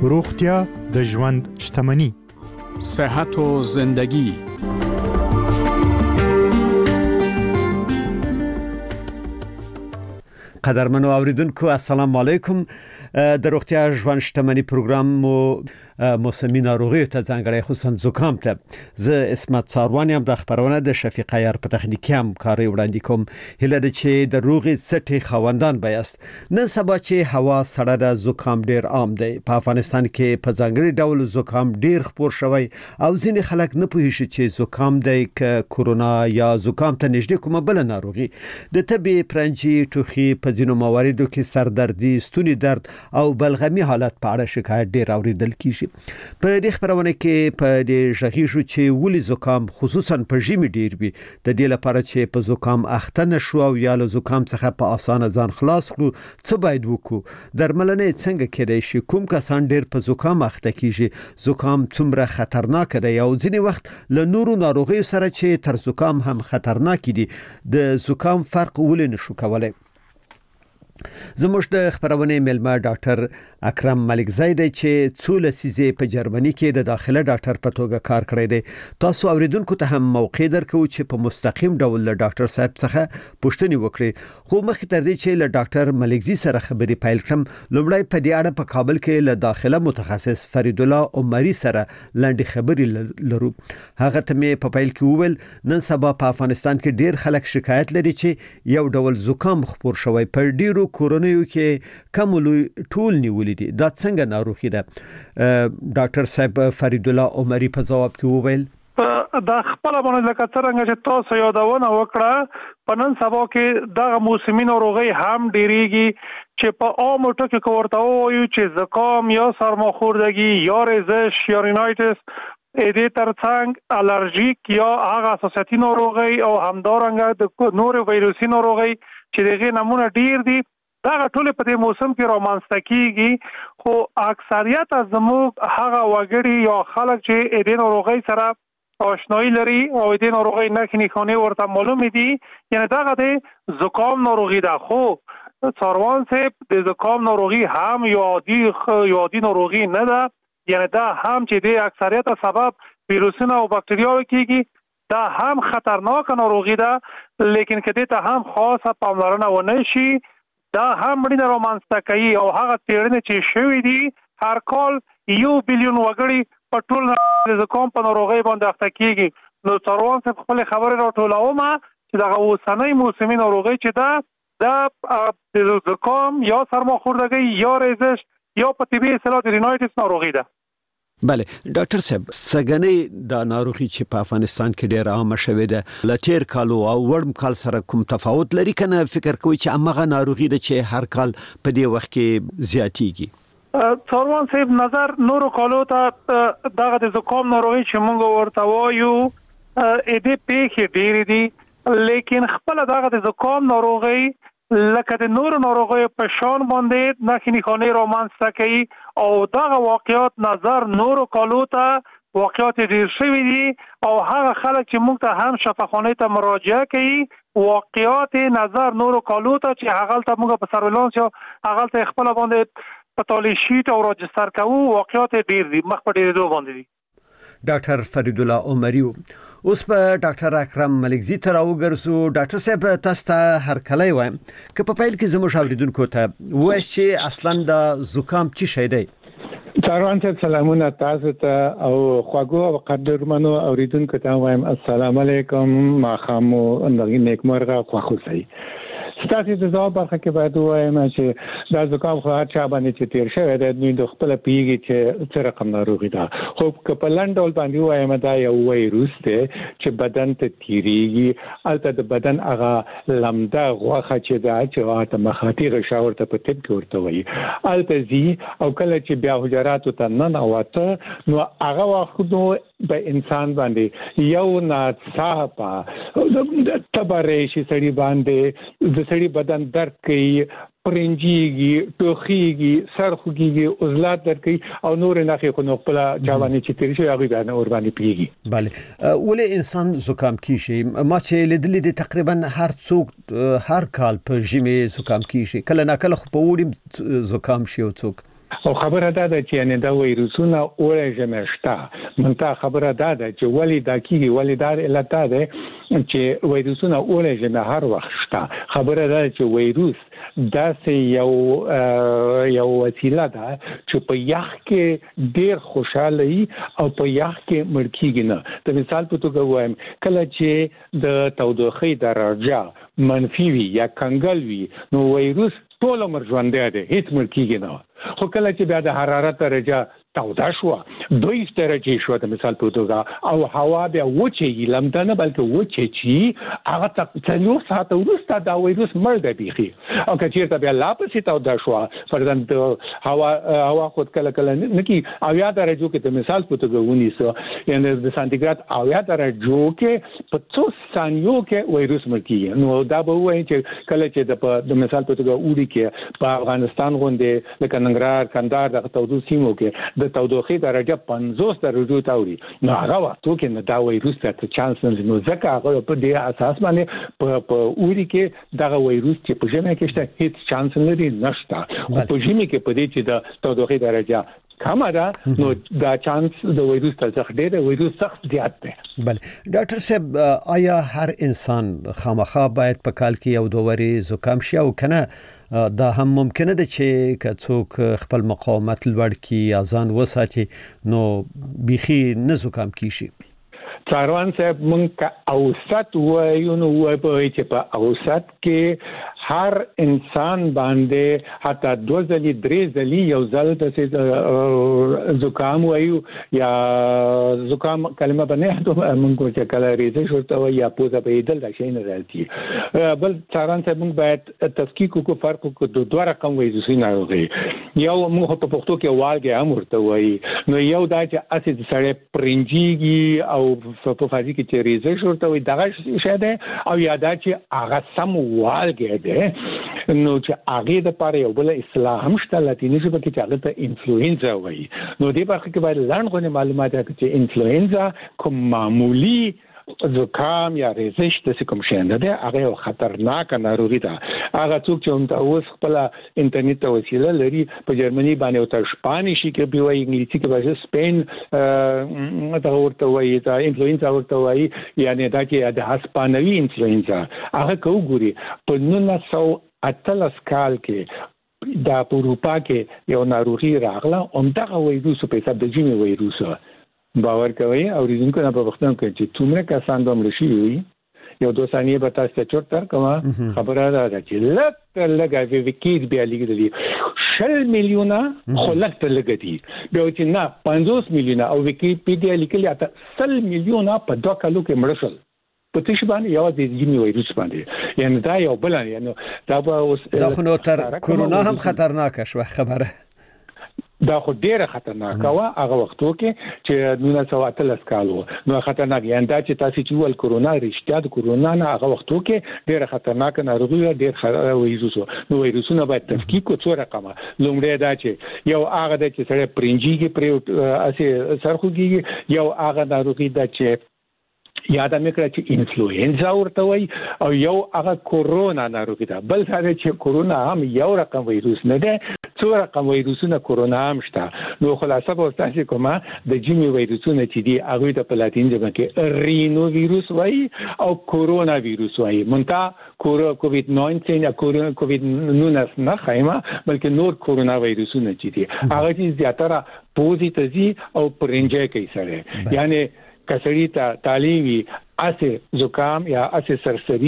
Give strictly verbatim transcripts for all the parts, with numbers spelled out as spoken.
روغتیا د ژوند شتمني. صحت و زندگی. قدرمنو اوریدونکو السلام علیکم. د روغتیا ژوند شتمني پروګرام مو موسمي ناروغي ته ځانګړی خصوصا زکام ته زه اسمت څاروانی هم د خبرونه د شفیق عیار په تخنیکی هم کاری وړاندې کوم. هله د چې د روغي سټي خوندان بیاست. نن سبا چې هوا سړه ده زکام ډیر عام دی. په افغانستان کې په ځانګړي ډول زکام ډیر خپور شوی او ځینې خلک نه پوهیږي چې زکام دی ک کورونا یا زکام ته نږدې کومه بل ناروغي. د تبي پرنجي ټوخي په ځینو مواردو کې سردردي ستوني درد او بلغمي حالت په اړه شکایت ډیر اوریدل کیږي. په دې خبرونه کې په دې ژغیږو چې ولې زکام خصوصا په ژمي ډیر وي. د دې لپاره چې په زکام اخته نشو او یا له زکام څخه په اسانه ځان خلاص کړو څه باید وکړو؟ درملنه څنګه کېدای شي؟ کوم کسان ډیر په زکام اخته کیږي؟ زکام څومره خطرناک دی او ځینې وخت له نورو ناروغیو سره چې تر زکام هم خطرناک دي د زکام فرق ولې نشو کولای؟ زموږ د خبرونه ملما ډاکټر اکرم ملکزی دی چې څو لسیزې په جرمني کې د داخله ډاکټر په توګه کار کړی دی. تاسو اوریدونکو ته هم موقع درکو چې په مستقیم ډول له ډاکټر صاحب څخه پوښتنه وکړي. خو مخکې تر دې چې له ډاکټر ملکزی سره خبرې پیل کړم لومړی په دې اړه په کابل کې له داخله متخصص فرید الله عمری سره لاندې خبرې لرو. هغه ته مې په پیل کې وویل نن سبا په افغانستان کې ډیر خلک شکایت لري چې یو ډول زکام خپور شوی په ډیرو کورونو کې کوملو ټول نیولې دي. دا څنګه ناروغي ده؟ ډاکټر صاحب فرید الله عمری په جواب کې وویل دا خپل باندې لکه څنګه چې تاسو یادونه وکړه په نن سبا کې د موسمي ناروغي هم ډیریږي چې په عام ټکو کې ورته وایو چې زکام یا سرماخوردگی یا رزش یا رینایتس دې ترڅنګ الرژیک یا هغه اساساتي ناروغي او همدارنګه د نور ویروسي ناروغي چې دغه نمونه ډیر دي دا ټول په دې موسم کې رومانسته کیږي. خو اکثریت از زموږ هغه وګړي یا خلک چې دې ناروغي سره آشنایی لري او دې ناروغي نه خنیخانه ورته معلوم دي یعنی دا د زکام ناروغي ده. خو څاروان صاحب د زکام ناروغي هم یادی یادی ناروغي نه ده یعنی دا هم چې د اکثریت سبب ویروسونه او باکتریاوې کیږي دا هم خطرناک ناروغي ده. لیکن کله ته هم خاصه پاملرنه ونه شي دا هم مړینه رومانسته کوي او هغه تیرنه چې شوې دي هر کال یو بیلیون وګړي په ټول د زکام په ناروغي باندې اخته کیږي. نو څاروان څخه خپل خبره راټولومه چې دا اوسنۍ موسمي ناروغي چې دا د زکام یا سرماخوردگی یا رزش یا په طبي اصطلاح د رینایتس ناروغي ده. بله ډاکټر صاحب سګنې د ناروغي چې په افغانستان کې ډېر عام شوې ده لټیر کالو او ورم کال سره کوم تفاوت لري کنه فکر کوي چې امغه ناروغي ده چې هر کال په دې وخت کې زیاتیږي؟ څاروان صاحب نظر نورو کالو ته دغه د زکام ناروغي چې موږ ورته وایو اې دې پیښې ډېرې دي لیکن خپل دغه د زکام ناروغي لکه د نورو ناروغیو په شان باندې نه خنیخانه رومانسته کوي او دغه واقعیات نظر نورو کالو ته واقعیات ډیر شوي دي او هغه خلک چې موږ ته هم شفاخانه ته مراجعه کوي واقعیات نظر نورو کالو ته چې هغه ته موږ په سرویلانس یا هغه ته خپل باندې په تالی شیټ او راجستر کوو واقعیات ډیر دي مخ په ډیر دوه باندې دي. ډاکټر فرید الله عمری اوس په ډاکټر اکرم ملکزی تر وګرځو. ډاکټر صاحب تاسو ته هر کله وایم که په پیل کې زموږ اوریدونکو ته وایي چې اصلا د زکام څه شی دی؟ څاروان ته سلامونه تاسو ته او خواږه او قدرمنو اوریدونکو ته وایم السلام علیکم ما خامو اندغی نیکمرغه خوښوي. ستاسو د ځواب برخه کې باید وایم چې دا زکام خو هر چا باندې چې تیر شوی دی نو د خپل پیږي چې څه رقم ناروغي ده. خو که په لنډول باندې وایم دا یو وایروس دی چې بدن ته تیریږي البته د بدن هغه لمده غوښه چې دا چې واته مخاطي غشاور ته په طب کې ورته وایي البته زی او کله چې بیا حجرات ته نه نواته نو هغه وخت په انسان باندې یو ناڅاپه د تبرې شي سړي باندې د سړي بدن درد کوي پرنجيږي ټوخيږي سرخوږي عضلات درد کوي او نور نه خو نو خپل ځواني چې تیر شي هغه باندې اور باندې پیږي. بله ولې انسان زکام کیږي؟ ما چې لیدلې دي تقریبا هر څوک هر کال په ژمي زکام کیږي کله نه کله خو په وړي زکام شي او څوک او خبره ده چې یعنی دا وایروسونه اورې جمعشتا منته خبره ده چې ولی دا کیږي ولی دا علت ده چې وایروسونه اورې جمع هر وخت شته خبره ده چې وایروس دا سه یو یو وسیله ده چې په یخ کې ډیر خوشاله او په یخ کې مړ کیږي نه د مثال په توګه وایم کله چې د تودوخې درجه منفي وي یا کنګل وي نو وایروس ټول عمر ژوندی دی هیڅ مړ کیږي نه خو کله چې بیا د حرارت درجه توده شو دوی درجه شو د مثال په توګه او هوا بیا وچی لمده نه بلکې وچی چې هغه څلور ساعت وروسته دا وایروس مړ دی بيخي او که چیرته بیا لا پسې توده شو فرضاً هوا هوا خود کله کله نه کی اویا درجه کې د مثال په توګه ونیسو یعنی د سانتیګراد اویا درجه کې په څو ثانیو کې وایروس مړ کیږي نو دا به وایي چې کله چې د مثال په توګه وړي کې په افغانستان غونډه لکه ننګرهار کندهار د تودو سیمو کې د تودوخې درجه پنځوس درجو ته وړي نو هغه وختو کې نه دا وایروس ته چانس نه نو ځکه هغه په دې اساس باندې په په وړي کې دا وایروس چې په ژمي کې شته هیڅ چانس نه لري نشته په ژمي کې په دې چې د تودوخې درجه کمه ده نو دا چانس د وایروس څخه ډېر وایروس سخت زیات دی. بله ډاکټر صاحب آیا هر انسان خامخا باید په کال کې یو دوه وری زکام شي او کنه دا هم ممکنه ده چې که څوک خپل مقاومت لوړ کړي یا ځان وساتي نو بيخي نه زکام کیشي؟ څاروان صاحب مونږ که اوسط وایو نو وایو چې په اوسط کې هر انسان باندې حتی دو ځلې درې ځلې یو ځل د زکام وایو یا زکام کلمه باندې موږ چې کله ریزه شورته وایي یا پوزه بهیدل دا شی نه راځي بل څاران ته موږ باید تفکیک وکړو فرق وکړو د دوه رقم وایروسي ناروغي یو موږ په پښتو کې والګي هم ورته وایي نو یو دا چې اسید سره پرنجيږي او په فازي کې چې ریزه شورته وایي دا شی ده او یا دا چې هغه سم والګي ده نو چې هغه د پاره یو بل اصطلاح هم شته لاتینی ژبه کې چې هغه ته انفلوئنزا وایي نو دې برخه کې باید لاندغونې معلومات راکړي چې انفلوئنزا کوم معمولی زکام یا ریزش د کوم شنده ده هغه یو خطرناک ناروغي ده هغه څوک چې هم اوس خپل انټرنیټ وسیله لري په جرمني باندې او تر شپانیشي کې به وایي انګلیسي کې به سپین دا ورته وایي دا انفلوئنزا ورته وایي یعنی دا چې د هسپانوي انفلوئنزا هغه کو ګوري په نولس سوه اتلس کال کې د اروپا کې یو ناروغي راغله او دغه وایروس په حساب د جیني وایروس باور کوي او ریزونکو نه په وختونو کې چې څومره کسان دوم لشي وي یو دوه ثانیې به تاسو ته چورتر کومه خبره ده چې لکه لګا وی وکیز بیا لیکلي شل میلیونه خو لکه لګ دي بیا چې نه پنځوس میلیونه او ویکیپیډیا لیکلي اته سل میلیونه په دوه کالو کې مړ شول په تاسو باندې یو د جیني وایروس باندې یعنی دا یو بل یعنی دا به دا خو نو تر کورونا هم خطرناک شو خبره دا خو ډیره خطرناک و هغه وختو کې چې نولس سوه اتلس کال و نو خطرناک یعنی دا چې تاسو چې ول کورونا رښتیا د کورونا نه هغه وختو کې ډیره خطرناک ناروغي ډیر وایروس نو وایروسونه باید تفکیک او څو رقمه لومړی دا چې یو هغه د چې سره پرنجيږي پر اسې سرخوږي یو هغه ناروغي دا چې یاد مې کړ چې انفلوئنزا ورته وایي او یو هغه کورونا ناروغي ده بل څه چې کورونا هم یو رقم وایروس نه ده څو رقم وایروسونه کورونا هم شته نو خلاصه به تاسو کومه د جیني وایروسونه چې دی هغه د پلاتین ژبه کې رینو وایروس وایي او کورونا وایروس وایي مونږه کووید ناینټین یا کورونا کووید نولس نه خایمه بلکې نور کورونا وایروسونه چې دی هغه چې زیاتره پوزیټیوي او پرنجي کوي سره یعنی کسړی ته تعلیمي اسه زکام یا اسه سرسری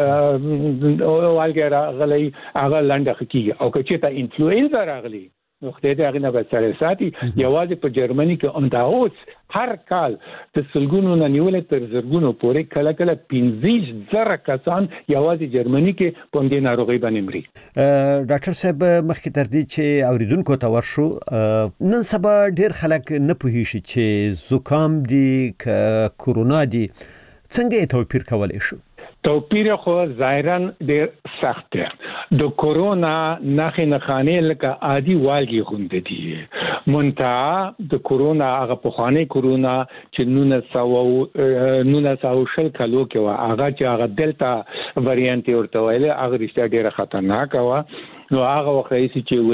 او والګرا غلي هغه لنډه کیږي او که چې ته انفلوئنزا راغلی نو خدای دې هغه نه بچره ساتي یوازې په جرمني کې انداوس هر کال د سلګونو نه نیول تر زرګونو پورې کله کله پنځه زره کسان یوازې جرمني کې په دې ناروغي باندې مري. ډاکټر صاحب مخکې تر دې چې اوریدونکو ته ورشو نن سبا ډیر خلک نه پوهیږي چې زکام دی ک کورونا دی څنګه توپیر کولای شو؟ توپیر خو ظاهرا ډیر سخت دی د کورونا نخې نخانه لکه عادي والګي غوندې دي مونږه د کورونا هغه په خانه کورونا چې نولس سوه نولس سوه شل کالو کې و هغه چې هغه دلتا وریانت ورته ویل هغه رښتیا ډیره خطرناک و نو هغه وخت راځي چې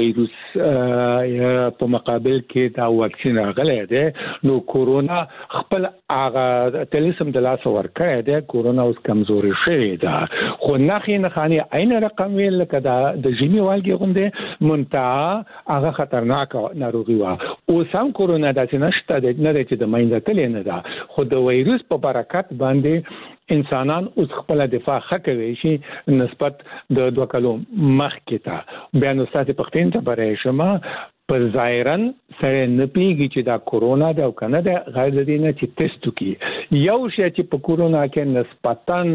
وایروس په مقابل کې دا واکسین راغلی دی نو کورونا خپل هغه تلسم د لاس ورکړی دی کورونا اوس کمزوري شوی ده خو نخي نخاني عین رقم ویل کدا د جمی والګي غونډه منتها هغه خطرناک ناروغي وا او سم کورونا د نشته د نه چې د مینځه تل نه ده خو د وایروس په برکت باندې انسانان اوس خپل دفاع حکوي شي نسبت د دوه کلو مخکې ته بیا نو ستاسو پختین ته برای شما په ظاهرا سره نه پیږي چې دا کورونا دا کنه دا غیر دینه چې تست کی یو شی چې په کورونا کې نسبتاً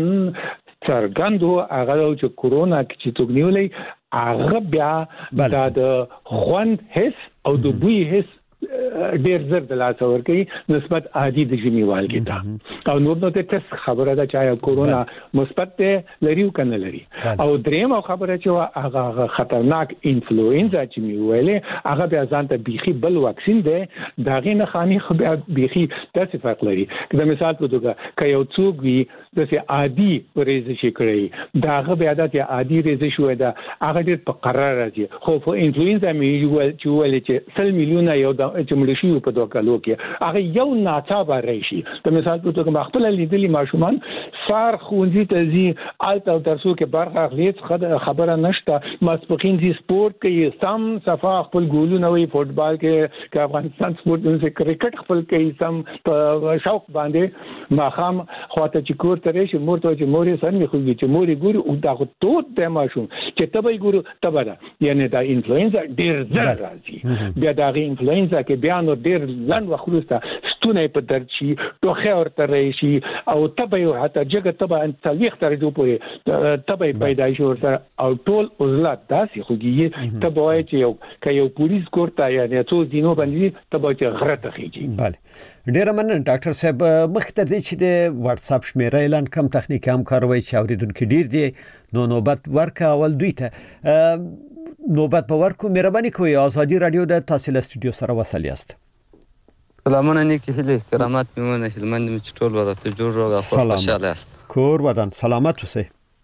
څرګندو هغه چې کورونا کې چې توګنیولې هغه بیا دا د خوند حس او د بوی حس ډیر زر د لاس ورکی نسبت عادي د جمی والګي دا او نور نو ته تست خبره ده چې کورونا مثبت ته لريو کنه لري او دریم خبره چې هغه خطرناک انفلوئنزا چې می ویلې هغه بیا ځان ته بيخي بل واکسین ده داغه نه خاني خو بیا بيخي تاسو فرق لري کله مثال په توګه ک یو څوک وي د عادي ریزه شي کړی داغه بیا د عادي ریزه شوې ده هغه ډیر په قرار راځي خو په انفلوئنزا می ویل چې ولې چې سل میلیونه یو چې مړ شي په دوه کالو کې هغه یو ناڅاپه راشي په مثال په توګه خپل لیدلي ماشومان سار خونځي ته زی آلته درسو کې برخه اخلي خبره نشته مسبقین زی سپورت کوي سم صفا خپل ګولونه وي فوتبال کې کې افغانستان سپورت نو کرکټ خپل کوي سم په شوق باندې ماخام خواته چې کور ته راشي مورته چې موري سن خو چې موري ګوري او دا ټول د ماشوم چې تبې ګورو تبره یعنی دا انفلوئنزا ډیر زر راځي بیا دا انفلوئنزا کې بیا نو ډیر ځان وخلوسته ستونه په درچی توخه ورته راشي او تبې حتی جګه تبې ان تلیخ تر دې پورې تبې پیدا شي ورته او ټول عضلات داسې خوږي تبې چې یو ک یو پولیس کوړه یعنی څو دینو باندې تبې چې غرته خيږي bale ډیر مننه ډاکټر صاحب مخته دې چې د واتس اپ شمیره اعلان کم تخنیک هم کاروي چې اوریدونکو ډیر دي نو نوبت ورکا اول دوی ته نوبت په ورکو مهرباني کوئ ازادي رادیو د تحصیل استودیو سره وصل یاست سلامونه نیکی هله احترامات میمونه هلمند می چطور ورته جوړ او خوشاله است کور ودان سلامت اوسئ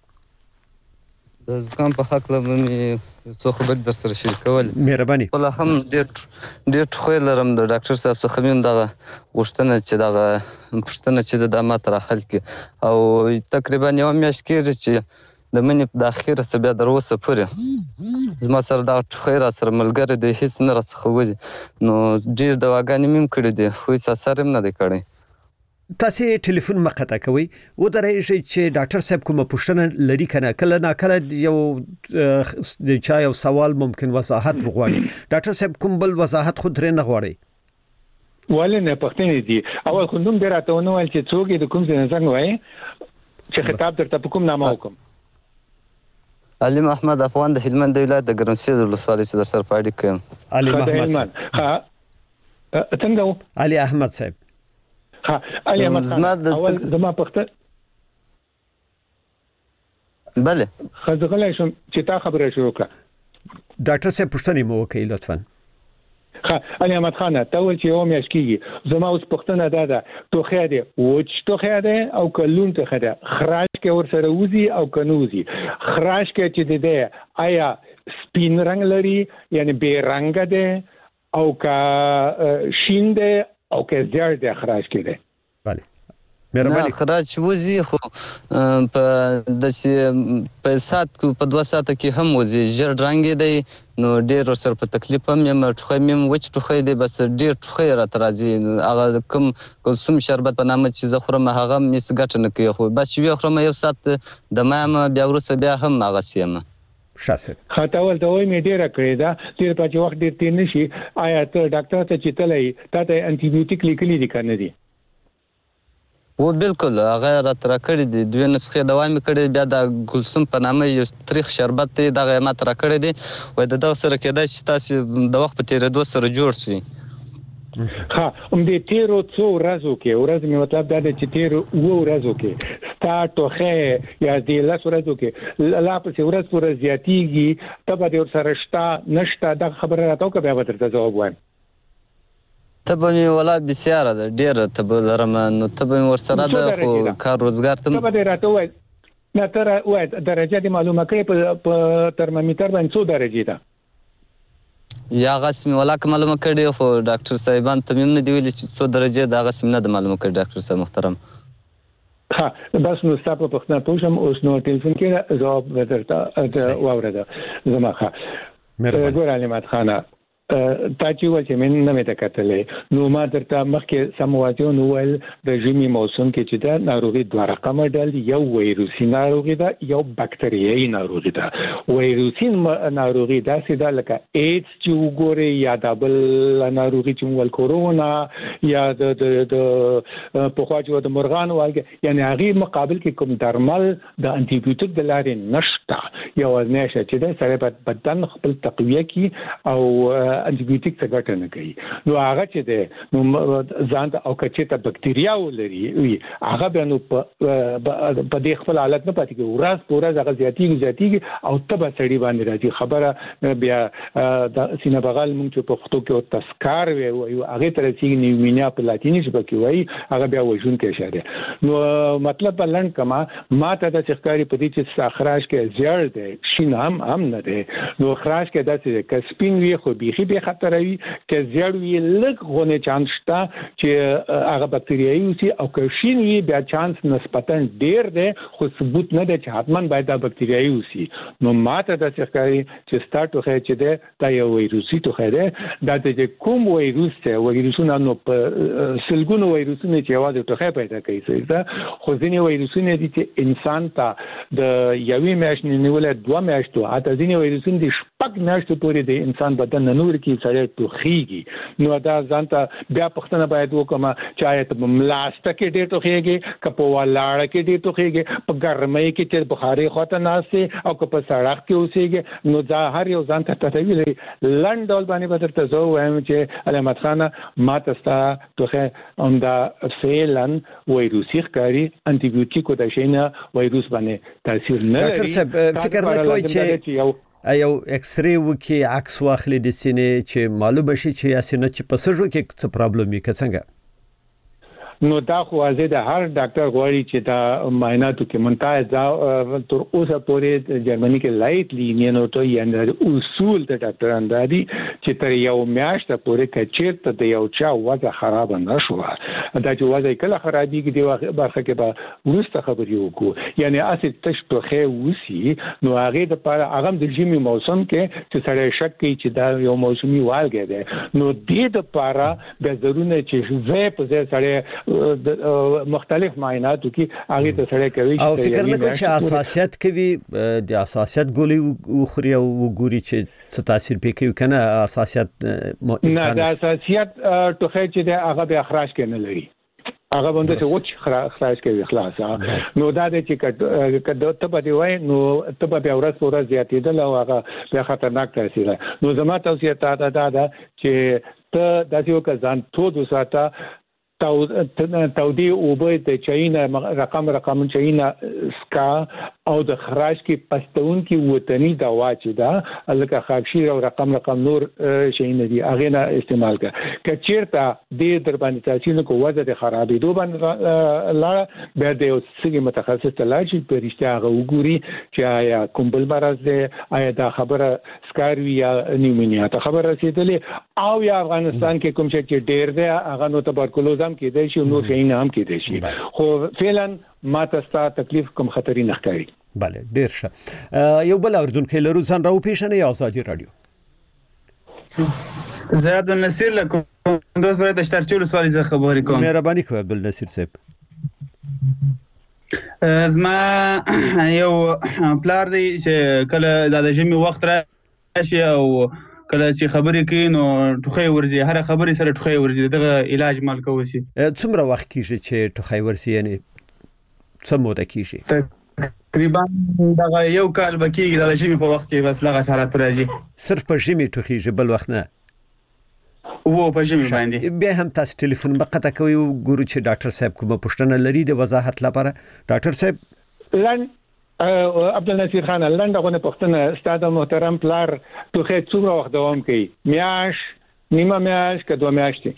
د ځکان په حق له می څو خبر در سره شریکول مهرباني ولا هم ډېر ډېر خو لرم د ډاکټر صاحب څخه مين دغه غوښتنه چې دغه غوښتنه چې د مات راحل کې او تقریبا یو میاشت کې چې د منې په اخیره څه بیا در اوسه پورې زما سره دا خیر سره ملګری دی هیڅ نه راڅخه ودی نو ډېر دواګانې مې کړې دي خو هیڅ اثر هم نه دی کړی تاسو ټلیفون مقطع کوي و درېږي چې ډاکټر صاحب کومه پوښتنه لري کنه کله نه کله یو د چا یو سوال ممکن وضاحت وغواړي ډاکټر صاحب کوم بل وضاحت خود درې نه غواړي ولنه پښتنې دي اول کوم ډیر اتونه ول چې څوک د کوم څه نظر وایي چې خطاب درته کوم نامه وکم علي احمد افغان د هلمند ولایت د ګرمسیر ولسوالۍ سره سره پاډی کوم علي محمد ها څنګه علي احمد صاحب ها علي احمد اول زما پخته بله خزغله شم چې تا خبره شروع کړه ډاکټر صاحب پوښتنه مو وکړئ لطفا ها علي احمد خان ته ول چې یو میاش کیږي زما اوس پښتنه ده ده توخه ده وچ توخه ده او کلون توخه ده خراش کې ور سره وزي او کنوزي خراش کې چې ده آیا سپین رنگ لري یعنی به رنگ ده او کا شین ده او کا زیړ ده خراش کې ده bale مهرباني خراج وزي خو په د په سات په دوه ساعت کې هم وزي جړ رنگ دی نو ډېر سره په تکلیف هم یم ټخه مم وچ ټخه دی بس ډېر ټخه را ترازي هغه کوم کلسوم شربت په نامه چې زخرم هغه مس ګټ نه کوي خو بس وی خرم یو سات د مام بیا ورسره بیا هم هغه سیمه شاسه خاطاول ته وای می ډیره کړی دا تیر په وخت ډیر تیر نشي آیا ته ډاکټر ته چتلې تا ته انټي بایوټیک لیکلي دي کنه دي و بالکل هغه را تر کړی دی دوه نسخه دوا مې کړی بیا د ګلسم په نامه یو تاریخ شربت دی دغه ما تر کړی دی و د دغه سره کېدای چې تاسو د وخت په تیرېدو سره جوړ شئ ها هم دې تیرو څو ورځو کې ورځ مې مطلب دا دی چې تیرو و ورځو کې سٹارټ خو یا دې لاس ورځو کې لا په ورځ پر زیاتیږي تبه دې سره شتا نشتا د خبره راته کوي به درته جواب وایم تبه می ولا بسیاره ده ډیره تبه لرم نو تبه ورسره ده خو کار روزګار ته تبه راته وای نه تر وای درجه دې معلومه کړې په ترمامیټر باندې څو درجه ده یا غسمی ولا که معلومه کړی خو ډاکټر صاحبان تمیم نه دی ویلي چې څو درجه دا غسم نه د معلومه کړی ډاکټر صاحب محترم. ها بس نو ستاسو په پښتنه پوښتنه اوس نو ټلیفون کې جواب ورته واورده زما ښه ګور علامت خانه تا چې و چې من نه مې تکتلې نو ما درته مخکې سموازیون ول د ژمي موسم کې چې دا ناروغي دوه رقمه ډول یو وایروسي ناروغي ده یو باکتریایي ناروغي ده. وایروسي ناروغي دا سیده لکه ایډز چې وګوري یا د بل ناروغي چې ول کورونا یا د د په خواجو د مرغان والګ یعنی هغه مقابل کې کوم درمل د انټي بیوټیک د لارې نشته یو نشه چې د سره بدن خپل تقویه کی او انټي بیوټیک څه ګټه نه کوي نو هغه چې ده نو ځان او کچې ته بکټریا ولري وي هغه به نو په دې خپل حالت نه پاتې کیږي ورځ پورز هغه زیاتیږي زیاتیږي او تبه سړی باندې راځي خبره بیا د سینه بغل مونږ په پښتو کې تسکار وي او هغه تر چې نیومونیا په لاتینی ژبه کې وایي هغه بیا وژون کې اشاره نو مطلب بلند کما ما ته د ښکاری په دې چې ساخراش کې زیړ ده شین هم هم نه ده نو خراش کې داسې کسپین وي خو بيخي به خطر وي چې زیړ وي لږ غونه چانس شته چې هغه باکتریایي وي او که شین وي بیا چانس نسبتا ډیر ده خو ثبوت نه ده چې حتما باید دا باکتریایي وي نو ماته د ښکاری چې سٹارټ وخه چې ده دا یو وایروسي توخه ده دا د کوم وایروس ته وایروسونه نو په سلګونو وایروسونه چې یوازې توخه پیدا کوي څه خو ځینې وایروسونه دي چې انسان ته د یوې میاشتې نیولې دوه میاشتو اته ځینې وایروسونه دي شپږ میاشتو پورې د انسان بدن نور کې سړی ټوخیږي نو دا ځانته بیا پښتنه باید وکما چې آیت ملاسته کې ډېر ټوخیږي کپو ولاړه کې ډېر ټوخیږي په ګرمۍ کې چې بخاري خواته ناسه او په سړک کې اوسېږي نو دا هر یو ځانته تطویل لند ډول باندې به درته زه وایم چې علامت خانه ما تاسو ټوخه اوندا فعلن وایروسي ښکاری انټي بیوټیکو د شینه وایروس باندې تاثیر نه لري. ډاکټر صاحب فکر نه کوي چې ایو ایکس ری وکي عکس واخلي د سینې چې معلومه شي چې اسینه چې پسجو کې څه پرابلم یې کڅنګه نو دا خو ازه د هر ډاکټر غواړي چې دا معایناتو کې منتهى تر اوسه پورې جرمني کې لایټ لینینو ته یعنی اصول د ډاکټرانو دادي چې تر یو میاشت پورې کچېرته د یو چا وضع خراب نه شو دا چې وضع کله خرابېږي دی برخه کې به ورسته خبرې وکړو یعنی اسې تش توخه وسی نو هغه د پر هغه د ژمي موسم کې چې سړی شک کوي چې دا یو موسمي والګی دی نو دې د پاره د ضروري چې زه په ځای سړی مختلف معایناتو کې هغه ته سره کوي او فکر نه کوي چې اساسیت کوي د اساسیت ګولې خوري او ګوري چې څه تاثیر پکې کنه اساسیت نه د اساسیت ټوخه چې د هغه به اخراج کې نه لري هغه باندې چې وڅ خراج کوي خلاص نو دا د چې کډه ته په دی وای نو ته په اورس ورځ زیاتېدل او هغه به خطرناک تاثیر نو زما توصیه تا دا ده چې ته د یو کزان تو د ساته تودي اوبه د چاینا رقم رقم چاینا سکا او د خراج کې پستون کې وطني دوا چې دا الکه خاکشیر او رقم رقم نور شاینا دي هغه نه استعمال کړه کچیرته د در باندې تاسو کو وځه د خرابې دوه باندې لا به د سګي متخصص ته لاجی په رښتیا هغه وګوري چې آیا کومبل مرز دی آیا دا خبره سکاروي یا نیمونیا ته خبر رسیدلې او یا افغانستان کې کوم چې ډیر دی هغه نو تبرکلوز هم کې دی شي نو شي نه هم کې دی شي خو فعلا ما تاسو تکلیف کوم خطرې نه ښکاري. bale ډیر ښه یو بل اوردونکو لرو ځان راو پیښنه یا ازادي رادیو زیاد النصیر لکه دوست باید اشتر چول سوالی ز خبری کوم مهرباني کوه بل نصیر صاحب زما یو پلار دی چې کله د ژمي وخت راشي او کله چې خبرې کوي نو ټوخی ورځي هر خبرې سره ټوخی ورځي دغه علاج مال کوي څومره وخت کیږي چې ټوخی ورسي یعنی څه موده کیږي تقریبا دغه یو کال بکیږي د ژمي په وخت کې بس لغه حالت راځي صرف په ژمي ټوخیږي بل وخت نه وو په ژمي باندې بیا هم تاسو ټلیفون مقطع کوي ګورو چې ډاکټر صاحب کومه پوښتنه لري د وضاحت لپاره ډاکټر صاحب لن عبدالنصیر خان لنډه غو نه پښتنه استاد محترم پلار ټوخه څومره وخت دوام کوي میاش نیمه میاش که دوه میاشتې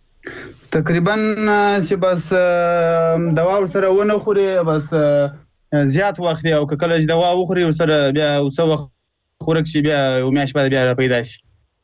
تقریبا چې بس دوا ورسره ونه خوري بس زیات وخت او کله چې دوا وخوري سره بیا څو وخت خورک شي بیا او میاش بعد بیا پیدا شي.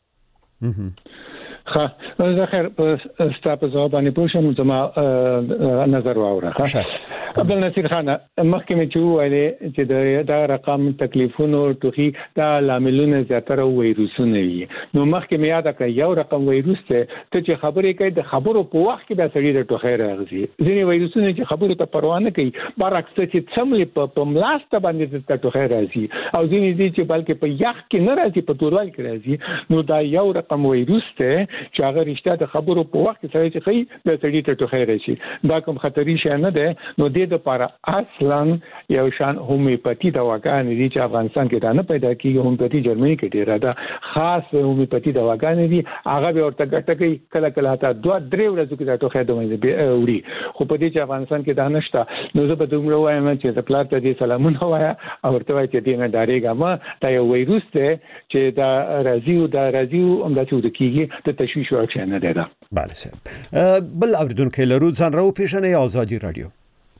ښه زه خیر ستاسو ځواب باندې پوښتنه زما نظر واوره. ښه عبد النصیر خان مخکې مې چې وایي چې دا رقم تکلیفونو ټوخي دا لاملونه زیاتره وایروسونه وي. نو مخکې مې یاد کړ یو رقم وایروس ته چې خبرې کوي د خبرو په وخت کې د سړي د ټوخي راغلي. ځینې وایروسونه چې خبرو ته پروا نه کوي برعکس چې څملې په ملاسته باندې د ټوخي راځي او ځینې دي چې بلکې په یخ کې نه راځي په توروال کې راځي. نو دا یو رقم وایروس ته چې هغه رښتیا د خبرو په وخت کې سړي چې خي د سړي ته ټوخي راشي. دا کوم خطري شي نه ده. نو د لپاره اصلا یو شان هومیوپاتی دواګانې دي چې افغانستان کې دا نه پیدا کیږي. هومیوپاتی جرمني کې ډیره ده خاص هومیوپاتی دواګانې دي هغه به ورته ګټه کوي کله کله تا دوه درې ورځې کې دا ټوخی دومره وړي خو په دې چې افغانستان کې دا نشته. نو زه به دومره وایم چې د پلار ته دې سلامونه وایا او ورته وایي چې دې نه ډارېږه ما دا یو وایروس دی چې دا راځي او دا راځي او همداسې ورته کېږي د تشویش وړ شی نه دی. دا بله صاحب بل اورېدونکی لرو ځان راوپېژنئ ازادي راډیو.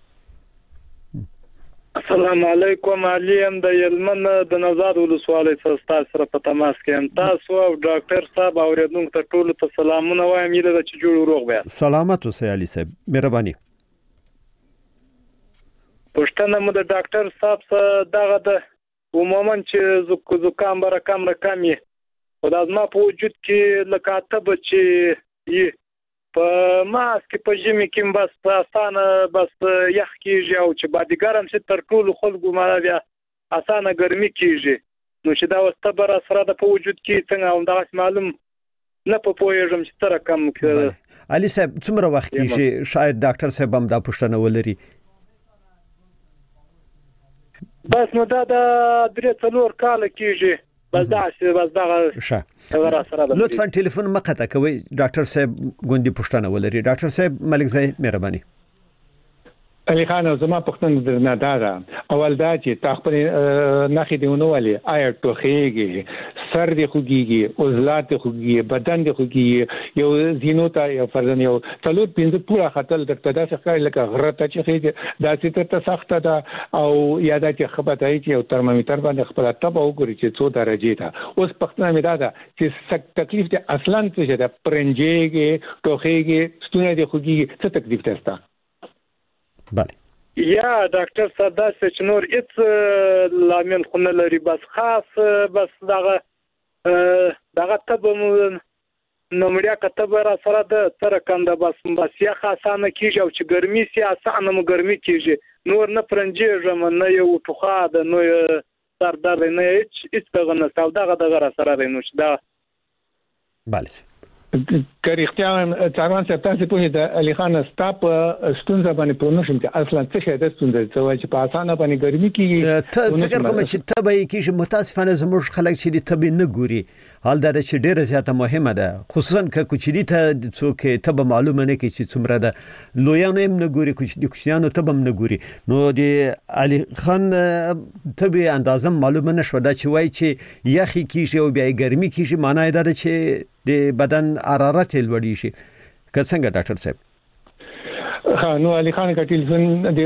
السلام علیکم علي ام د یلمن د نوزاد ولسوالۍ څخه سره په تماس کې ام. تاسو او ډاکټر صاحب اوریدونکو ته ټول ته سلامونه وایم یله چې جوړ روغ بیا سلامت اوسئ علي صاحب مهرباني. پښتنه مو د ډاکټر صاحب څخه دغه د عموما چې زکو زکام برکم رقم یې او د ازما په وجود کې لکاتب چې په ماس کې په ژمي کې بس اسانه بس یخ کېږي او چې بادیګرم چې تر ټولو خلکو ما بیا اسانه ګرمي کېږي. نو چې دا وسته بر سره د په وجود کې څنګه هم دغه معلوم نه په پوهېږم چې تر کم کې. علي صاحب څومره وخت کېږي شاید ډاکټر صاحب هم دا پوښتنه ولري. بس نو دا د درې څلور کاله کېږي بس دا چې بس دغه لطفا ټلیفون مه قطع کوئ ډاکټر صاحب ګوندې پوښتنه ولري. ډاکټر صاحب ملکزی مهرباني. علي خان زما پښتنه درنه دا ده اول دا چې تا خپل نخې دیونه ولي آیا ټوخیږي سر دی خوږیږي عضلات دی خوږیږي بدن دی خوږیږي یو زینو ته یو فرضاً یو څلور پنځه پوره خطر درته داسې ښکاري لکه غره ته چې خېږي داسې ته سخته ده او یا دا چې خبرته چې یو ترمامیټر باندې خپل تب وګوري چې څو درجې ده. اوس پښتنه مې دا ده چې تکلیف دی اصلا څه ده پرنجيږي ټوخیږي ستونه دی خوږیږي څه تکلیف ده؟ بله یا ډاکټر صاحب دا چې نور هیڅ لامل خو نه لري بس خاص بس دغه دغه تب نومړیا کتب را سره د تر کنده بس بس یا خاصانه کیږي او چې ګرمي سي اسانه مو ګرمي کیږي نور نه پرنجيږم نه یو ټوخا د نو سر درد نه هیڅ هیڅ دغه نه ساو دغه دغه را سره دی نو چې دا بله کاری اختیار څاروان صاحب تاسو په دې علي خان ستاپ ستونزه باندې پرونشم چې اصلا څه شی د ستونزه څه چې په اسانه باندې ګرمي کیږي. ته فکر کوم چې تبه کیږي متاسفانه زموږ خلک چې د تبه نه ګوري حال دا چې ډیره زیاته مهمه ده خصوصا که کوچنی ته څوک تبه معلومه نه کوي چې څومره ده لویانو هم نه ګوري کوچنی کوچنیانو تبه هم نه ګوري. نو د علي خان تبه اندازه معلومه نشو دا چې وای چې یخی کیږي او بیا ګرمي کیږي معنی دا ده چې د بدن حرارت لوړی شي که څنګه ډاکټر صاحب؟ نو علي خان کا ټلیفون د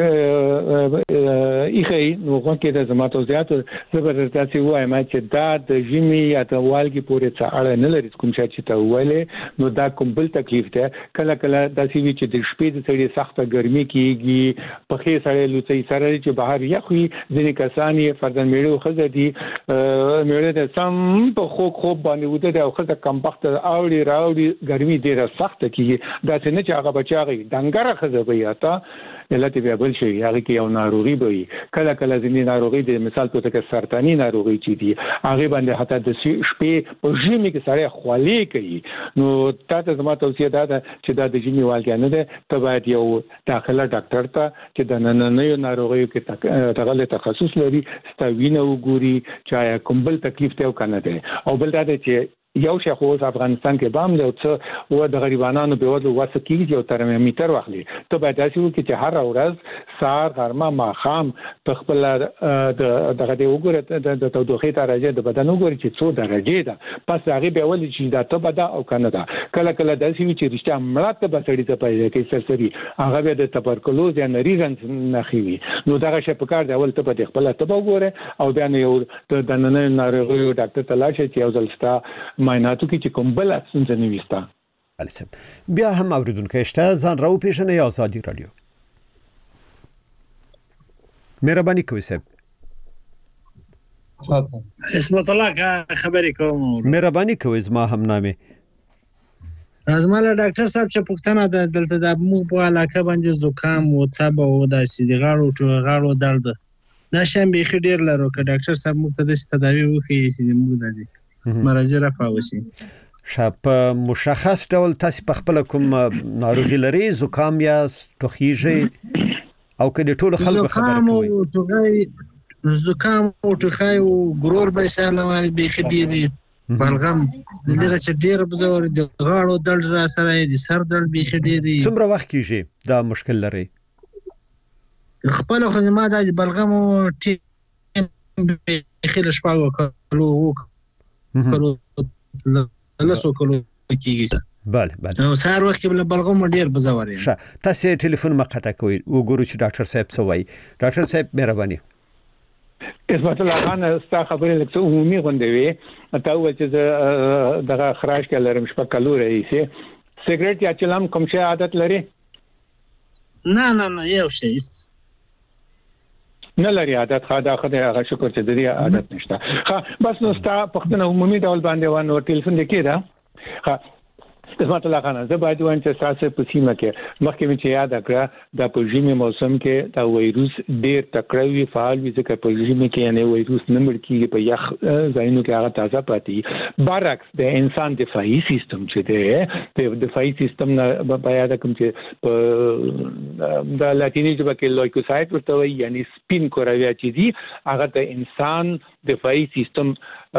ایخی نو کوکې د زماتو زیات زبردستي وایم چې دا د ژمي یا د والګي پورې څه اړه نه لري کوم چې ته وایې نو دا کوم بل تکلیف ده کله کله د سی وی چې د شپې د سړي سخته ګرمي کیږي په خې سړی لوڅي سره چې بهر یخوي ځینې کسان یې فرضاً میړو خزه دي میړه د سم په خو خو باندې وته او خزه کم وخت اوړي راوړي ګرمي ډیره سخته کیږي دا څنګه چې هغه بچاغي دنګره خزه بیا علت بیا بل شي هغه کې یو ناروغي وي کله کله ځینې ناروغي د مثال په توګه سرطاني ناروغي چې دي هغه باندې حتی د شپې په ژمي کې سره خولي کوي. نو تاسو زما توصیه ده چې دا د ژمي والګیا نه ده ته باید یو داخله ډاکټر ته چې د نننیو ناروغیو کې تغل تخصص لري ستوینه وګوري چې کوم بل تکلیف ته کنه ده او بل دا چې یو شي خو افغانستان کې بام له څه و د غریبانو به وځو واسه کېږي او ترمومیټر واخلي ته به تاسو کې چې هر ورځ سار غرمه ماخام په خپل د دغه دی وګوره د تودوخه درجه د بدن وګوري چې څو درجه ده پس هغه به ول چې دا ته بدا او کنه دا کله کله داسې وي چې رښتیا مړه ته بسړی ته پیدا کوي سرسري هغه به د تبرکلوز یا نریزن نخوي نو دغه شی په کار دی ول ته په خپل ته وګوره او بیا یو د نن ناروغي ډاکټر تلاش چې یو ځلستا مایناتو کې چې کوم بل څنګه نیوستا السلام بیا هم اوریدونکو شته ځان راو پیژنې آزادي رادیو مهرباني کوئ صاحب اسمت الله کا خبرې کوم مهرباني کوئ زما هم نامه ازماله ډاکټر صاحب چې پښتنه د دلته د موږ په علاقه باندې زکام او تب او د سیدغاړو ټوغاړو درد دا شم به خډیر لرو که ډاکټر صاحب موږ ته د تداوی وکړي چې موږ د دې مرزه رافع وشي شپ مشخص ډول تاسو په خپل کوم ناروغي لري زکام یا ټوخیږي او کله ټول خلکو خبره کوي ټوغای زکام او ټوخای او ګرور به سلام به خډيري بلغم دغه چې ډیر بزور د غاړو درد را سره دي سر درد به خډيري څومره وخت کیږي دا مشکل لري خپل خو ما د بلغم او ټیم به خله شپاو کلو کلو لاسو کلو کیږي بله بله نو سهار وخت کې بلغم ډیر بزور یم ښه تاسو ټلیفون مقطع کوئ وګورئ چې ډاکټر صاحب څه وایي ډاکټر صاحب مهرباني اسمت الله خان ستا خبرې لکه عمومي غونډه وي تا و چې دغه خراش کې لرم شپه کلوري سي سیګریټ یا چلم کوم شي عادت لري نه نه نه یو شي نه لري عادت خدا خدای هغه شکر چې د دې عادت نشته ها بس نو ستا پښتنه عمومي ډول باندې ونه ټلیفون لیکي دا ها اسمت الله خان زه باید وایم چې تاسو په سیمه کې مخکې مې چې یاد کړه د پوجیمي موسم کې دا وایروس ډیر تکړه وي فعال وي ځکه په پوجیمي کې یعنی وایروس نه مړ کیږي په یخ ځایونو کې هغه تازه پاتې برعکس د انسان دفاعي سیستم چې دی د دفاعي سیستم نه باید کوم چې د لاتینی ژبه کې لوکوسایت ورته وایي یعنی سپین کوروي چې دی هغه د انسان دفاعي سیستم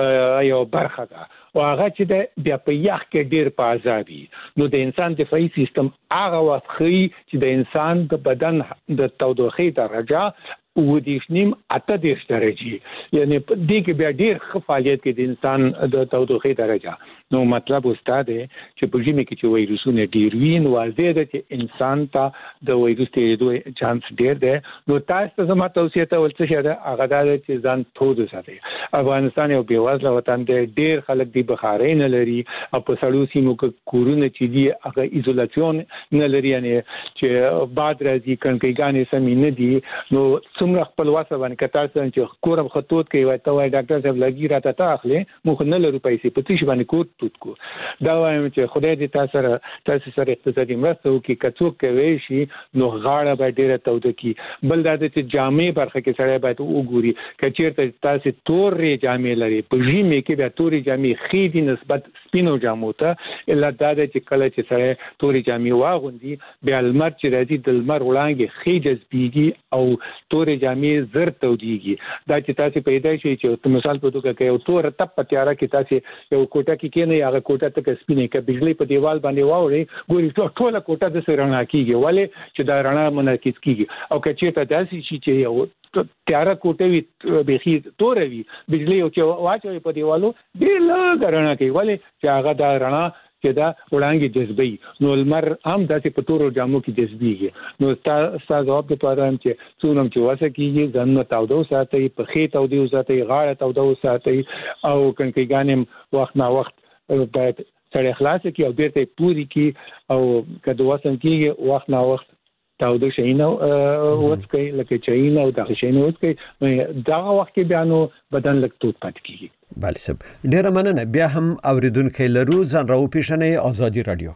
یو برخه ده او هغه چې د بیا په یخ کې ډیر په عذابي نو د انسان دفاعي سیستم هغه وخت خي چې د انسان د بدن د تودوخه درجه و دیش نیم اته دیش درجه یعنی دې کې بیا ډیر فعالیت کې د انسان د تودوخه درجه نو مطلب استاد چې په ژمي کې چې وایروسونه ډیر وي نو واضح ده چې انسان ته د وایروس تیریدو چانس ډیر ده نو تاسو ته زما توصیه ته ولڅ شه ده هغه دا چې ځان تود ساتي افغانستان یو بیوازله وطن دی ډیر خلک دی بخارۍ نه لري او په سړو سیمو کې کورونه چې دی هغه ایزولیشن نه لري یعنی چې بعد راځي کڼکېګانې سمې نه دي نو څومره خپل واسه باندې کتار څنګه چې کورم خطوط کوي وای ته وای ډاکټر صاحب لګی راته تا اخلي مخ نه لرو پیسې په تیش باندې کوټ توت کو دا وایم چې خدای دې تاسو سره تاسو سره اقتصادي مرسته وکړي کڅوک کوي شي نو غاړه به ډیره تود کی بل دا چې جامې برخه کې سره باید وګوري کچیرته تاسو تورې جامې لري په ژمي کې بیا تورې جامې خېدي نسبت سپینو جامو ته الا دا چې کله چې سره تورې جامې واغوندي بیا لمر چې راځي د لمر وړانګې خې جذبيږي او تورې جامې زر توديږي دا چې تاسو پیدا شي چې مثال په توګه کې یو تور تپ پتیاره کې تاسو یو کوټه کې کې نه هغه کوټه ته سپینې کې بجلی په دیوال باندې واوري ګوري ټوله کوټه د سرنا کیږي ولې چې دا رڼا منعکس کیږي او کچې ته داسې شي چې یو تیاره کوټه وي بخي تور وي بجلی او چې واچوي په دیوالو ډېر لږ رڼا کوي ولې چې هغه دا رڼا چې دا وړانګې جذبي نو لمر هم داسې په تورو جامو کې جذبيږي نو تاسو جواب ته پاره چې څونم چې واسه کیږي ځنه تاودو ساتي په خې تاودو ساتي غاړه تاودو ساتي او کڼکېګانې وخت نا وخت باید سړی خلاص کی او بیرته پوری کی او کله واسم کیږي وخت نا وخت تاودو شینه وڅکي لکه چینه او د شینه وڅکي دا وخت کې بیانو بدن لک توت پات کیږي بله سب ډیره مننه بیا هم اوریدونکو لرو ځان راو پیښنې آزادي رادیو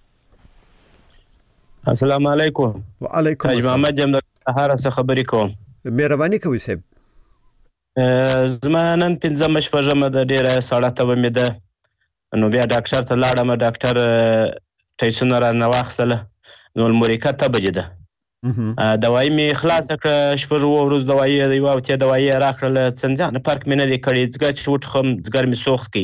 السلام علیکم وعلیکم السلام محمد جام د سهار څخه خبرې کوم مهرباني کوي صاحب زمانن پنځم شپږم د ډیره ساړه ته مې ده نو بیا ډاکټر ته لاړم ډاکټر ټیسونه را نواخستله نو المریکا ته بجې ده دوايي مې خلاص کړه شپږ ورځې دوايي دی او ته دوايي راکړله څنګه نه فرق مې نه دی کړی ځکه چې وټخم ځګر مې سوخت کی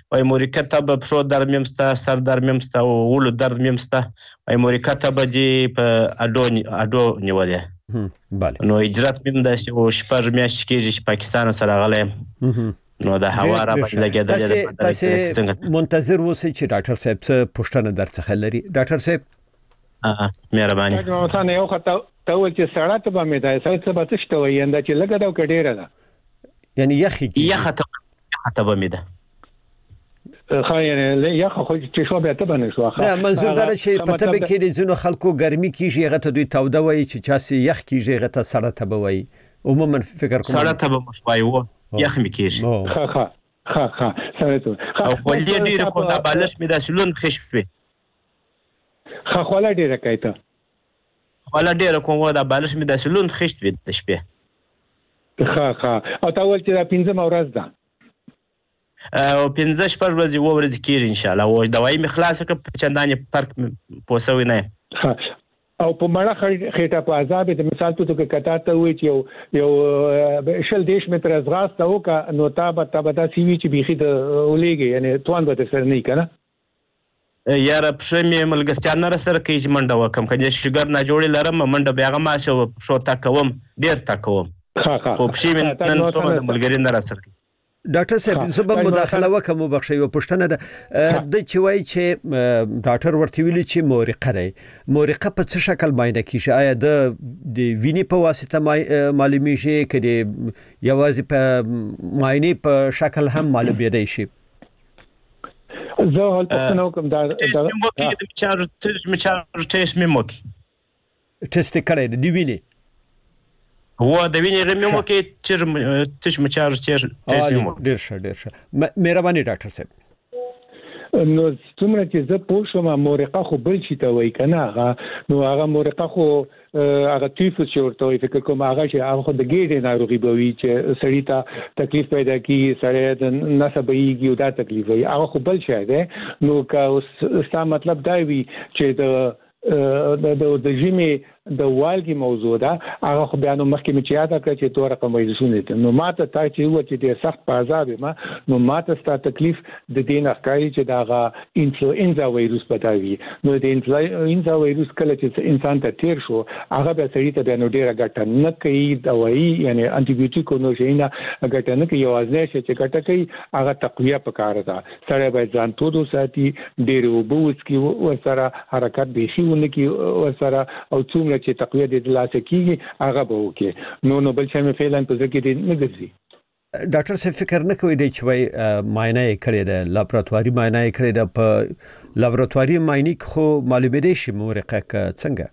وای مورکه تب پښو درد مې مسته سر درد مې مسته او ولو درد مې مسته وای مورکه تب دې په اډو اډو نیولې بله نو هجرت مې داسې و شپږ میاشتې کېږي چې پاکستان سره راغلی یم نو د هوا را باندې لګېدلې تاسې منتظر اوسئ چې ډاکټر صاحب څه پوښتنه درڅخه لري ډاکټر صاحب مهرباني مثلا یو خطا ته ول چې سړی ته به مې دا سړی څه به څه شته وایي انده چې لږه ده او که ډېره ده یعنی یخې کېږي یخه ته به مې ده ښه یعنې یخه خو چې شوه بیا ته به نه شوه نه منظور دا ده چې په طبع کې د ځینو خلکو ګرمي کېږي هغه ته دوی توده وایي چې چاسې یخ کېږي هغه ته سړه ته به وایي عموما فکر کوم سړه ته به موږ وایو یخ مې کېږي ښه ښه ښه ښه سړی ته او خولې ډېرې کوم دا بالښت مې داسې لوند خش وي ښه خوله ډېره کوي ته خوله ډېره کوم دا بالښت مې داسې لوند خشت وي د شپې ښه ښه او تا وویل چې دا پنځمه ورځ ده او پنځه شپږ ورځې اووه ورځې کېږي انشاءالله او دوایي مې خلاصه کړه چندانې فرق پوه سوی نه یم او په مړه خېټه په عذاب د مثال په توګه کتا ته وایي چې یو یو شل دېرش متره ځغاسته وکړه نو تا به تا به داسې وي چې بیخي د ولېږې یعنې توان به در سره نه وي که نه یاره پښه مې ملګرتیا نه راسره کوي چې منډه وکړم که د شګر ناجوړې لرم منډه بیا هغه ماشه پښو تګ کوم ډېر تګ کوم خو پښې مې نن څومره د ملګري نه راسره کوي ډاکټر صاحب زه به مداخله وکړم وبخښئ یوه پوښتنه ده دی چې وایي چې ډاکټر ورته ویلي چې مورقه دی مورقه په څه شکل معاینه کېږي آیا د د وینې په واسطه معلومیږي که د یوازې په معاینې په شکل هم معلومېدی شي زه حال پوښتنه وکړم دا ټیسټ مې وکړي د مچارو ټیسټ مې وکړي ټیسټ یې کړی دی د وینې هو د وینې هغه مې وکړي چې تش مچارو ټیسټ مې وکړي ډېر ښه ډېر ښه مهرباني ډاکټر صاحب نو څومره چې زه پوه شوم مورقه خو بل شي ته وایي که نه هغه نو هغه مورقه خو هغه تیفوس چې ورته وایي فکر کوم هغه چې هغه خو د ګېډې ناروغي به وي چې سړي ته تکلیف پیدا کېږي سړی د نسه بهیږي او دا تکلیف وایي هغه خو بل شی دی نو که ستا مطلب دا وي چې د د ژمي د والګي موضوع ده هغه خو بیا نو مخکې مې چې یاده کړه چې دوه رقم وایرسونه دي نو ما ته تا چې وویل چې ډېر سخت په عذاب یم نو ما ته ستا تکلیف د دې نه ښکاري چې د هغه انفلوئنزا وایروس به دا وي نو د انفلوئنزا وایروس کله چې انسان ته تېر شو هغه بیا سړي ته بیا نو ډېره ګټه نه کوي دوایي یعنې انټي نو شیونه ګټه نه کوي یوازینی شی چې ګټه کوي هغه تقویه پکار ده سړی باید ځان تود وساتي ډېرې اوبه وڅښي ورسره حرکت بیخي ونه کړي ورسره او څومره چې تقویه د ترلاسه کیږي هغه به وکړي نو نو بل شی مې فعلا په زړه کې نه ګرځي ډاکټر صاحب فکر نه کوي دی چې وایي معاینه یې کړې ده لابراتواري معاینه یې کړې ده په لابراتواري معاینې کې خو معلومېدی شي مورقه که څنګه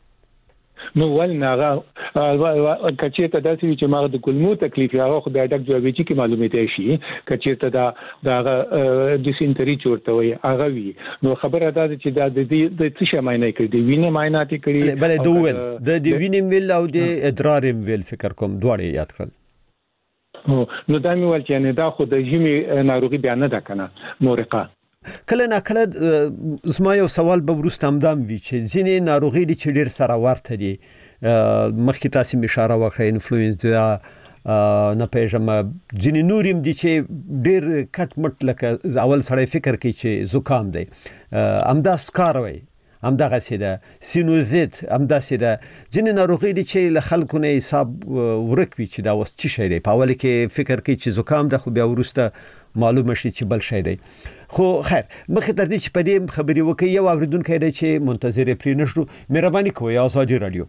نو ول نه هغه کچېرته داسې وي چې ما د کولمو تکلیف هغه خو بیا ډاکټر جوابي چې معلومېدی شي کچېرته دا د هغه ډیسینټري چورته وي هغه وي نو خبره دا ده چې دا د دې د څه شی معاینه کړي د وینې معاینات کړي بله د ویل د د وینې ویل او د ادرار ویل فکر کوم دواړه یاد کړل نو دا مې ول چې یعنې دا خو د ژمي ناروغي بیا نه ده که نه مورقه کله ناکله زما یو سوال به وروسته همدام وي چې ځینې ناروغۍ دي چې ډېر سره ورته دي مخکې تاسې مې اشاره وکړه انفلوئنزا نه پوهېږم ځینې نور هم دي چې ډېر کټ مټ لکه اول سړی فکر کوي چې زکام دی همدا سکار وایي همدغسې ده سینوزیت همداسې ده ځینې ناروغۍ دي چې له خلکو نه حساب ورک وي چې دا اوس څه شی دی په اول کې فکر کوي چې زکام ده خو بیا وروسته معلومه شي چې بل شی دی خو خیر مخکې تر دې چې په دې خبرې وکړئ یو اورېدونکی دی چې منتظر یې پرې نه شو مهرباني کوئ ازادي راډیو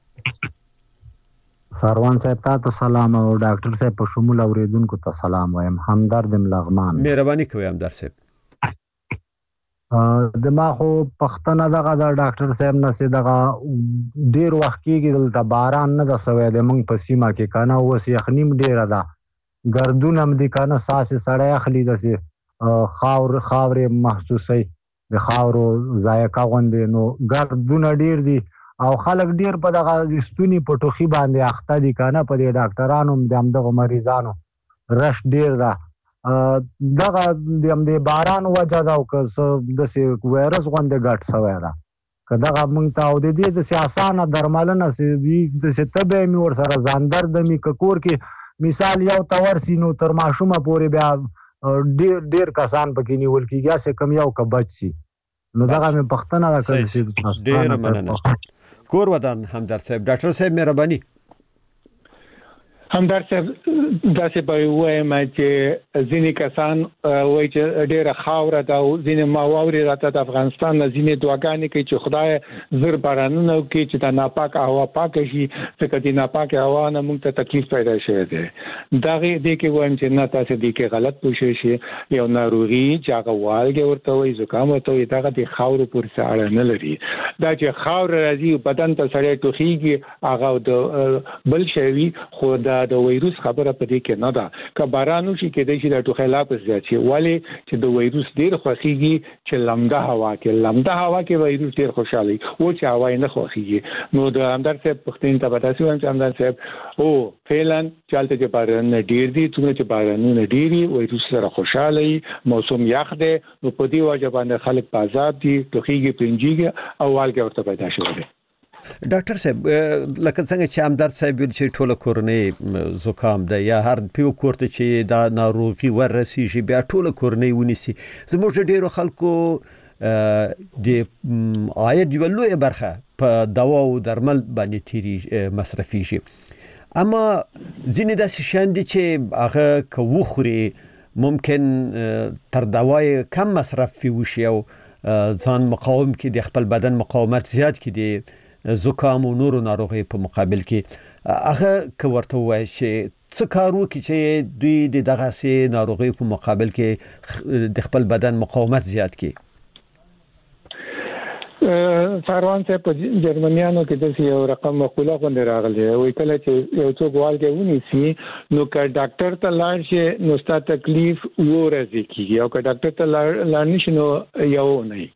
ساروان صاحب ته سلام او ډاکټر صاحب په شمول اورېدونکو ته سلام وایم همدرد لغمان مهرباني کوئ همدرد صاحب د ما خو پښتنه دغه د ډاکټر صاحب نه سي دغه ډیر وخت کېږي دلته باران نه د سوی د موږ په سیمه کې کنه اوس یخنیم ډیره ده ګردون هم دي کنه ساسې سړی اخلي داسې خاور خاورې محسوسوي د خاورو ذایقه غوندې نو ګردونه ډیر دي او خلک ډیر په دغه ستوني په ټوخي باندې اخته دي کنه په دې ډاکټرانو هم د همدغو مریضانو رش ډیر ده دغه د همدې باران وجه ده او که څه داسې وایرس غوندې ګډ سوی ده که دغه موږ ته او د دې داسې اسانه درملنه وي داسې تبه یې مې ورسره ځان درد مې که کور کې مثال یو ته ورسي نو تر ماشومه پورې بیا ډیر ډیر کسان پکې نیول کیږي چې کم یو کبچ سي نو دا مې پښتنه دا کوي چې ډیر مننه کور ودان همدرد صاحب ډاکټر صاحب مهرباني همدار صاحب داسې به وایم چې ځینې کسان وایي چې ډېره خاوره ده او ځینې ما واوري راته د افغانستان نه ځینې دعاګانې کوي چې خدای زر بارانونه وکړي چې د ناپاکه هوا پاکه شي ځکه د ناپاکه هوا نه موږ ته تکلیف پیدا شوی دی دغه دې کې وایم چې نه تاسو دې کې غلط پوښی شي یو ناروغي چې هغه والګي ورته وایي زکام ورته وایي دغه د خاورو پورې اړه نه لري دا چې خاور راځي بدن ته سړی ټوخیږي هغه د بل شوی خو دا د وایروس خبره پدې کې نه ده که بارانو شي کې د شي د ټوخی لا پس ځي ولی چې د وایروس ډیر خوخيږي چې لمده هوا کې لمده هوا کې وایروس ډیر خوشالي او چې هوا نه خوخيږي نو د همدار صاحب پښتون ته پاتاسي وایم چې همدار صاحب او فعلا چالت چې باران ډیر دي څنګه چې بارانونه ډیری وایروس سره خوشالي موسم یخ ده نو په دې وجه باندې خلک په آزاد دي ټوخیږي پنځيږي او والګي ورته پیدا شوی ډاکټر صاحب لکه څنګه چې همدرد صاحب ویل چې ټوله کورنۍ زکام ده یا هر پیو کوړه چې دا ناروغي ورسیږي بیا ټوله کورنۍ ونیسي زموږ ډیرو خلکو د عاید یو لوی برخه په دوا او درمل باندې تیری مصرفيږي اما ځینې داسې شان دي چې هغه کوخري ممکن تر دوای کم مصرف وشي او ځان مقاوم کې د خپل بدن مقاومت زیات کړي زکام او نورو ناروغي په مقابل کې هغه کوورته وایي چې څه کار وکړي چې دوی دغه سي ناروغي په مقابل کې د خپل بدن مقاومت زیات کړي ساروان ته په جرمنیانو کې د یو رقم مقوله غونډه راغله وی کله چې یو څوک والګي ونیسي نو که ډاکټر ته لاړ شي نو ستاسو تکلیف ورځي کیږي او که ډاکټر ته لاړ نشي نو یو نه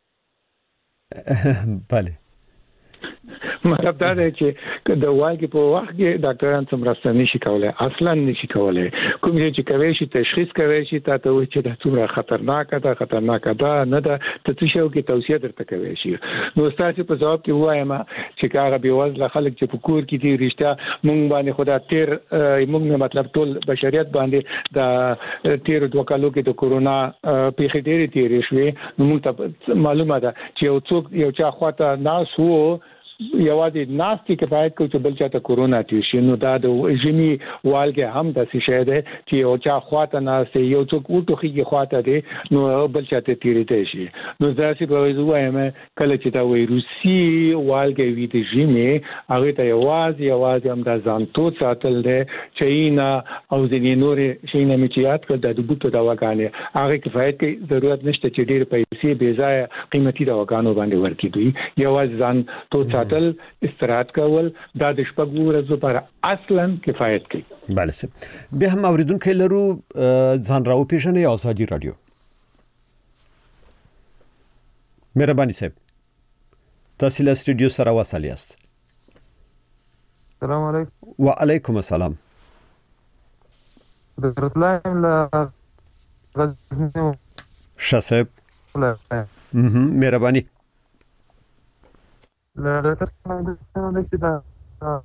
بله مطلب دا دی چې د والګي په وخت کې ډاکټران څومره نشي کولای اصلا نشي کولای کوم چې کوي شي تشخیص کوي شي ته ته چې دا څومره خطرناک ده خطرناک ده نه ده ته څه شو کې توصيه درته کوي شي نو تاسو په ځواب کې وایم چې هغه به وزله خلک چې په کور کې دي رښتیا مونږ باندې خدا تیر مونږ مطلب ټول بشریت باندې د تیر دوه کالو کې د کورونا پیښې ډېرې تیرې شوې نو موږ ته معلومه ده چې یو څوک یو چا خواته ناس وو یوازې ناستي کفایت کوي چې بل چاته کورونا تیشي نو دا د ژمي والګي هم د څه شه ده چې یو چا خواته ناستي یو څوک وټوخیږي خواته دي نو بل چاته تیری دی شي نو ځکه په وایم کله چې دا وایروسي والګي وي د ژمي هغه ته یوازې یوازې هم د ځان تو ساتل دي چې نه او ځینې نور شي نه میچیات کړه د بوټو دواګانې هغه کفایت کوي ضرورت نشته چې ډېر پیسې بې ځای قیمتي دواګانو باندې ورکړي یوازې ځان تو ساتل استراحت کول دا د شپږ ورځې پر اصلا کفایت کوي بله سه به هم اوریدونکو لرو ځان راو پیژنې آزادی رادیو مهرباني صاحب تاسو له سټوډیو سره وصل یاست السلام علیکم وعلیکم السلام درتلایم له غزنی شاسب مهرباني لا ډاکټر صاحب د څه دا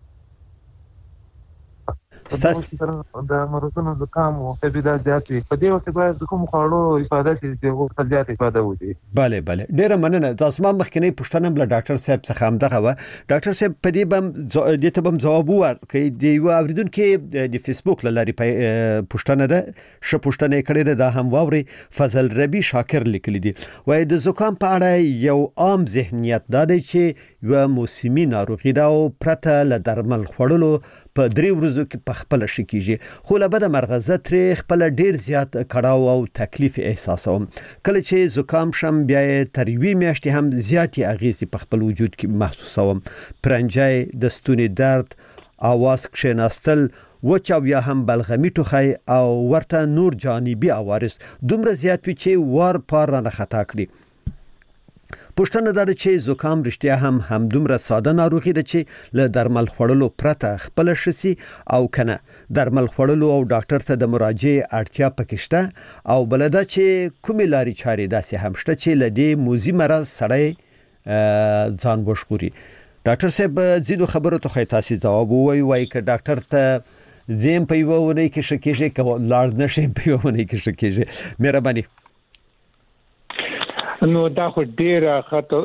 ستاسو د مرزونو زکام او کبد زیاتې په دې وخت کې باید کوم خواړو استفاده شي چې وخت زیات استفاده وشي bale bale ډیره مننه تاسو ما مخکنی پښتنه بل ډاکټر صاحب څخه هم دغه و ډاکټر صاحب په دې بم د ته بم جواب ورکړي دی یو اوریدونکو د فیسبوک لاري پښتنه ده ش پښتنه کړي ده هم واوري فضل ربی شاکر لیکلی دی وای د زکام په اړه یو عام ذهنیت دا دی چې یو موسمي ناروغي دا او پرته ل درمل خوړلو په درې ورځو کې په خپل شي کیږي خو له بده مرغزه تر خپل ډیر زیات کړهو او تکلیف احساسوم کله چې زکام شم بیا تر وی میاشتې هم زیاتې اغیزې په خپل وجود کې محسوسوم پرنجای د ستوني درد اواز کښیناستل وچ او یا هم بلغمی ټوخی او ورته نور جانبي عوارض دومره زیات وي چې وار پار نه خطا کړي پښتنه دا چې زکام رښتیا هم هم دومره ساده ناروغي ده چې له درمل خوړلو پرته خپل شسي او کنه درمل خوړلو او ډاکټر ته د مراجعه اړتیا پکشته او بلدا چې کومې لاري چاري داسې هم شته چې لدی موزي مرز سړی ځان وشکوري ډاکټر صاحب زیدو خبرو ته خی تاسو جواب وای وای ک ډاکټر ته زم په یو ونه کې شکیږي کو لاړ نشم په یو ونه کې شکیږي مهرباني نو دا خو ډیره خط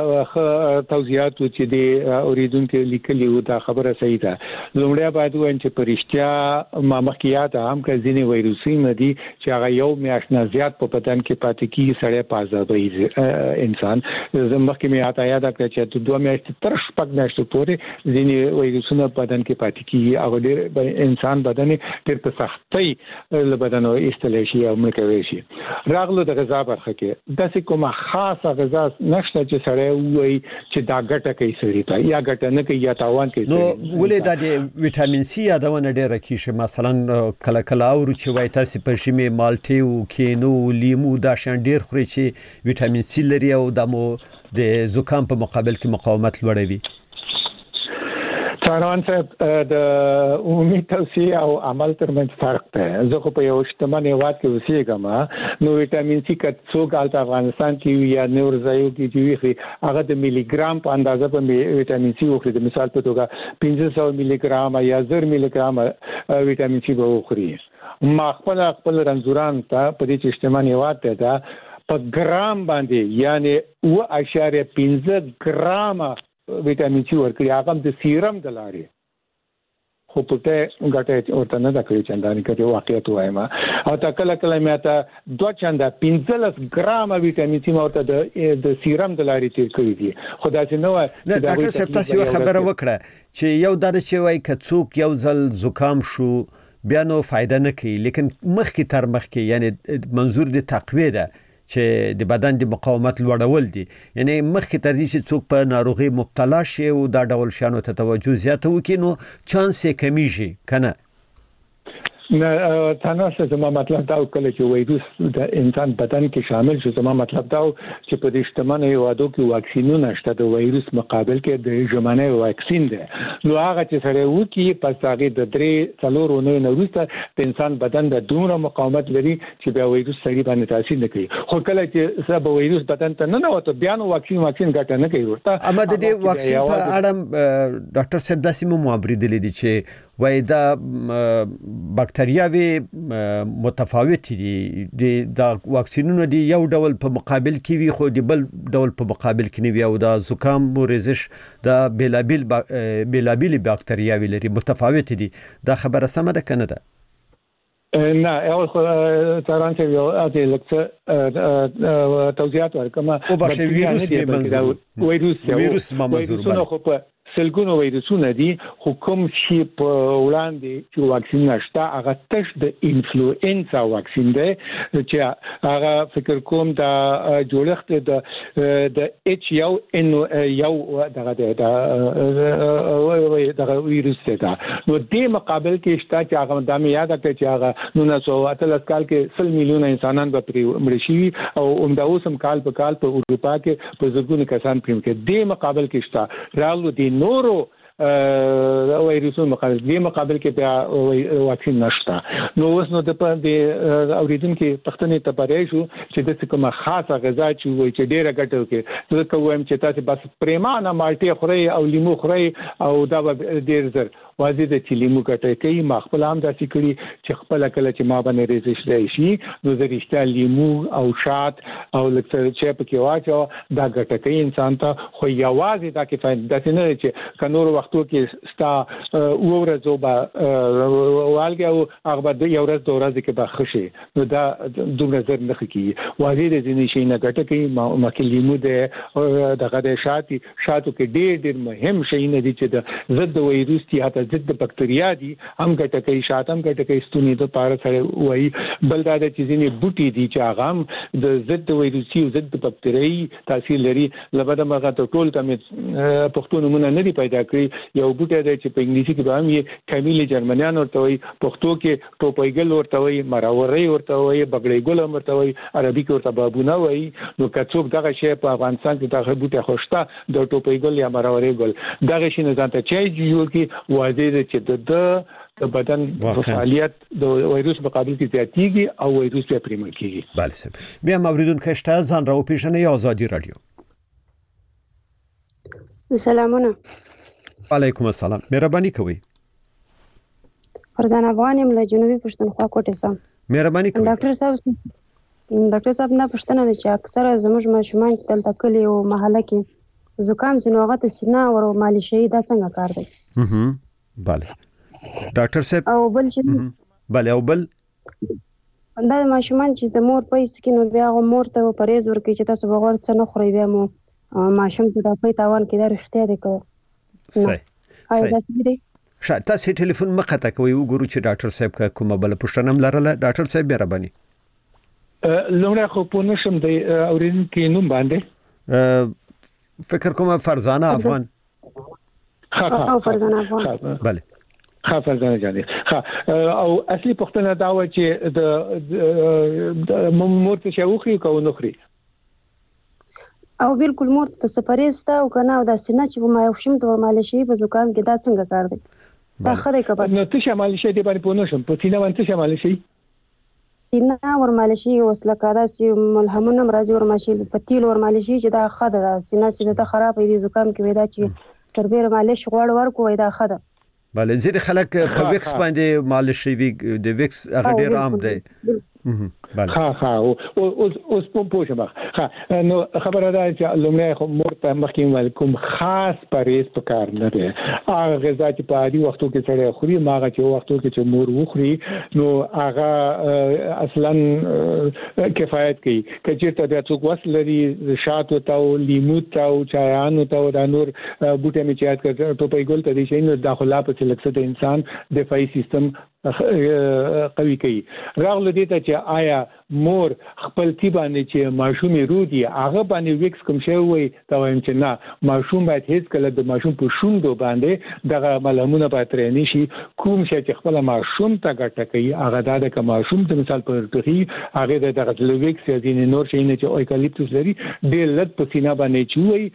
توضیحات چې دی اوریدونکو لیکلي و دا خبره صحیح ده لومړی باید وایم چې پرشتیا ما مخکیات هم که ځینې وایروسي ندي چې هغه یو میاشت نه زیات په بدن کې پاتې کیږي سړی پازابي انسان زموږ کې میات یاد کړ چې دوه میاشتې تر شپږ میاشتې پورې ځینې وایروسونه بدن کې پاتې کیږي او ډېر انسان بدن ډېر په سختۍ له بدن ایستل شي او مړ کوي شي راغلو د غذا برخه کې داسې کومه خاصه غذا نشته چې سړی وایي چې دا ګټه کوي سړی ته یا ګټه نه کوي یا تاوان کوي نو ولې دا د وټامین سي یادونه ډېره کیږي مثلا کله کله او چې وایي تاسو په شمه مالټي او کینو لیمو دا شان ډېر خوري چې وټامین سي لري او د مو د زکام په مقابل کې مقاومت لوړوي ساروان صاحب د عمومي توصیه او عمل ترمنځ فرق دی زه خو په یو شتمن هیواد کې اوسېږم نو وټامین سي که څوک هلته افغانستان کې یا نور ځایو کې چې وي هغه د ملي ګرام په اندازه په وټامین سي وخوري د مثال په توګه پنځه سوه ملي ګرام یا زر ملي ګرام وټامین سي به وخوري ما خپل خپل رنځوران ته په دې چې شتمن هیواد دی دا په ګرام باندې یعنی اوه اعشاریه پنځه ګرامه وټامین سي ورکړي هغه د سیرم د لارې خو پته غټه ورته نه دا کوي چنداني کوي واقعیت وایم او تا کله کله مې ته دوه چنده پنځلس ګرام وټامین سي مورته د سیرم د لارې تیر کړی دي خدای چې نو ډاکټر صاحب تاسو یو خبره وکړه چې یو د چې وای کڅوک یو ځل زکام شو بیا نو فائدہ نه کوي لیکن مخکې تر مخکې یعنی منظور د تقویه ده چې د بدن د مقاومت لوړول دي یعنی مخکې تر دې چې څوک په ناروغي مبتلا شي او دا ډول شانو ته توجه زیاته وکړي نو چانس یې کمیږي کنه نه تاسو زما مطلب دا کله چې وایروس د انسان بدن کې شامل شي زما مطلب دا چې په دې شتمنه یوادو کې واکسینونه شته د وایروس مقابل کې د ژمنه واکسین ده نو هغه چې سره وکی پس هغه د درې څلور ونې نه وروسته د انسان بدن د دومره مقاومت لري چې بیا وایروس سړي باندې تاثیر نه کوي خو کله چې سبب وایروس بدن ته نه نوته بیا نو واکسین واکسین ګټه نه کوي ورته اما د دې واکسین په اړه ډاکټر صاحب داسې مو معبرې دي چې وای دا بکټریاوي متفاوت دي د واکسینونو دی یو ډول په مقابل کې وي خو د بل ډول په مقابل کې نه وي او دا زکام مورزش دا بلابل بلابل بکټریاوي لري متفاوت دي دا خبره سمه ده کنه ده نه اول خو تران چې یو اته لکه توضیحات ورکمه او باشه ویروس به منظور ویروس ویروس ما منظور باندې سلګونو وایروسونه دي حکم شي په وړاندې چې واکسین نشته هغه تش د انفلوئنزا واکسین دی چې هغه فکر کوم دا جوړښت د د اچ یو ان یو دغه د دغه وایروس دی نو د مقابل کې شته چې هغه د مې یاد کړ چې هغه نو نه سو اتلس کال کې سل میلیونه انسانان به مړ شي او عمده اوسم کال په کال په اروپا کې په زرګونو کسان پریم کې د مقابل کې شته راغلو د نورو وایروسونو مقابل دی مقابل کې بیا واکسین نشته نو اوس نو د اوریدونکو پښتنې ته پاره شو چې د کومه خاصه غذا چې وایي چې ډیره ګټه کوي زه کوم چې تاسو بس پریمانه مالټي خوري او لیمو خوري او دا ډیر زر واځي د لیمو ګټه کوي ما خپل هم داسې کړی چې خپل کله چې ما باندې ریزش راشي نو زه رښتیا لیمو او شات او لکه چې په کې واچو دا ګټه کوي انسان ته خو یوازې دا کې فائدہ نه چې کنور وختو کې ستا ورځو با والګه او هغه د یو ورځ د ورځې کې به خشي نو دا دومره زر نه کوي واځي د ځینې شي نه ګټه کوي ما کې لیمو د دغه د شاتي شاتو کې ډېر ډېر مهم شي نه دي چې د ضد وایروس تی هته ضد بکټریا دي هم ګټه کوي شات هم ګټه کوي ستونی د پاره سره وایي بل دا د چیزې بوټي دي چې هغه هم د ضد وایروسي او ضد بکټریايي تاثیر لري لبد مغه ټول کم پښتون نمونه نه دی پیدا کړی یو بوټی دی چې په انګلیسي کې به هم یې کمیل جرمنیان ورته وایي پښتو کې ټوپایګل ورته وایي مراوري ورته وایي بغړې ګل ورته وایي عربي کې ورته بابونه وایي نو کڅوک دغه شی په افغانستان کې دغه بوټی خوشته د ټوپایګل یا مراوري ګل دغه شی نه ځانته چي جوړ کی واځي چې د د بدن فعالیت د وایروس مقابل کې زیاتېږي او وایروس بیا پرېمل کېږي بله سم بیا موریدون کشته ځان راو پیژنې آزادي رادیو سلامونه علیکم السلام مهرباني کوئ فرزانه افغان یم له جنوبي پښتونخوا کوټې سم. مهرباني کوئ. ډاکټر صاحب ډاکټر صاحب نه پښتنه ده چې اکثره زموږ ماشومان چې دلته کلي او محله کې زکام سي نو هغه ته سینه ور مالشي دا څنګه کار دی؟ هم bale ډاکټر صاحب او بل چې bale او بل دا ماشومان چې د مور پیسې کې نو بیا مور ته پرهیز ورکړي چې تاسو بغور څه نه خورئ بیا مو ماشوم ته د پې تاوان کې دا رښتیا دی که صحیح صحیح شاید تاسو ټلیفون مخه کوي وګورو چې ډاکټر صاحب کومه بل پوښتنه هم لرله. ډاکټر صاحب مهرباني. لومړی خو په نشم دی اوریدونکي نوم باندې فکر کوم فرزانه افغان. ها ها فرزانه افغان. بله ها فرزانه جاني. ها او اصلي پوښتنه دا و چې د مور ته شاوخري کو نخري او بالکل مور ته سپریستا او کنه او د سینه چې ما یو شم د مالشي په زکام کې دا څنګه کار دی؟ دا خره کبه نو ته شمالي شي دی باندې پونه شم په سینه باندې شمالي شي سینه ور مالشي وسله کاده سي ملهمونه مرضی ور ماشي په تیل ور مالشي چې دا خده دا سینه چې دا خراب دی زکام کې ودا چې سربېر مالش غوړ ورکو دا خده. بله زیر خلک په ویکس باندې مالش شي د ویکس هغه ډیر عام دی. بله ها ها او اوس په پوښتنه ها نو خبره ده چې لومړی خو مور ته مخکې ویلکم خاص پرهیز پکار نه دی. هغه غذا چې په عادي وختو کې سره خوري ماغه چې وختو کې چې مور وخوري نو هغه اصلا کفایت کوي. کچېرته بیا څوک وس لري شاتو ته لیمو ته او چایانو ته دا نور بوټي می چات کړ ته په ګول ته دي شي نو داخله په لکه د انسان دفاعي سیستم قوي کوي. راغله دې ته چې آیا مور خپل تی باندې چې ماشوم رودي هغه باندې ویکس کوم شی وي دا وایم چې نه ماشوم باید هیڅ کله د ماشوم په شوندو باندې دغه ملمونه پاتره نشي. کوم شی چې خپل ماشوم ته ګټه کوي هغه دا د ماشوم د مثال پر توخي هغه دغه ویکس یا دین نور شي نه چې اوکالیپټوس لري ډېر لږ په سینا باندې چوي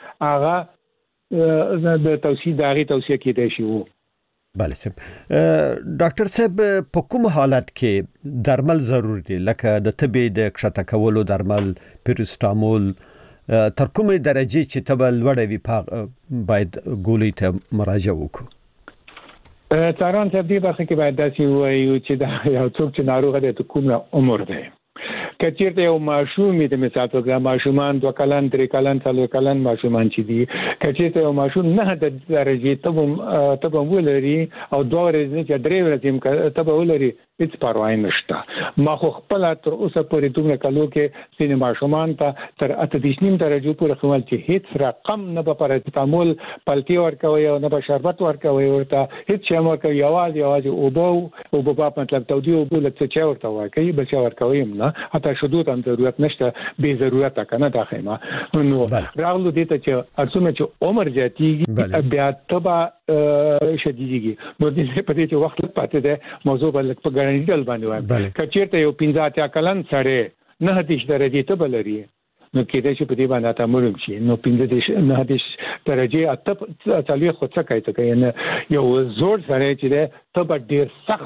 هغه د توصیه داغي توصیه کېدای شي. وو بله صاحب. ډاکټر صاحب په کوم حالت کې درمل ضروري دي لکه د تبې د کښته کولو درمل پیرستامول تر کومه درجه چې تبه لوړه وي باید ګولۍ ته مراجعه وکړو؟ تاران صاحب دې برخه کې باید داسې وایو چې دا یو څوک چې ناروغه دی ته کوم عمر دی. کچیرته یو ماشوم د مثال په ماشومان دوه کلن درې کلن څلور کلن ماشومان چې دي کچیرته یو ماشوم نه د درجه ته ته ولري او دوه ورځې چې درې ورځې ته ولري هیڅ پروا نشته. ما خو خپل تر اوسه پورې دومره کلو کې سینې ماشومان ته تر اته دیش نیم درجه پورې خپل چې هیڅ رقم نه به پاراسټامول پلټي ورکوي او نه به شربت ورکوي ورته هیڅ شی ورکوي یوازې یوازې اوبو او په مطلب تودي او بل څه چا ورته ورکوي بچا ورکوي نه حتی شدو ته ضرورت نشته به ضرورت کنه دا خیمه. نو راغلو دې ته چې ارڅومره چې عمر زیاتیږي بیا تبا شدیدیږي نو دې په دې چې وخت پاتې ده موضوع بل په ګرانې ډول باندې وایي. کچېرته یو پنځه اتیا کلن سره نه هدیش درجه ته بلري نو کېدای شي په دې باندې تا مړم شي نو پنځه دیش نه هدیش درجه اته چالي خو څه کوي ته کوي یو زور سره چې ده ته ډیر سخت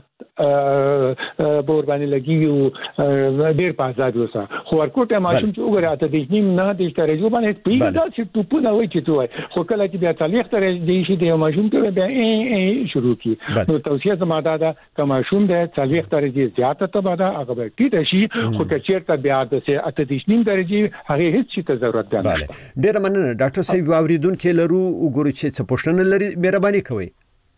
بور باندې لګي ډیر پازاد وسه خو ورکوټه ماشوم چې وګوره ته د نیم نه د درجه باندې پیدا چې ټوپو نه وای چې توای خو کله چې بیا چالي تر دې شي د ماشوم ته بیا شروع کی نو توصیه زماده ده که ماشوم د چالي درجه زیاته ته باندې هغه به ټیټ شي خو کچېرته بیا د اته دیش نیم درجه هغه هیڅ څه ته ضرورت ده. ډیر مننه ډاکټر صاحب اوریدونکو لرو وګورئ چې څه پوښتنه لري مهرباني کوئ.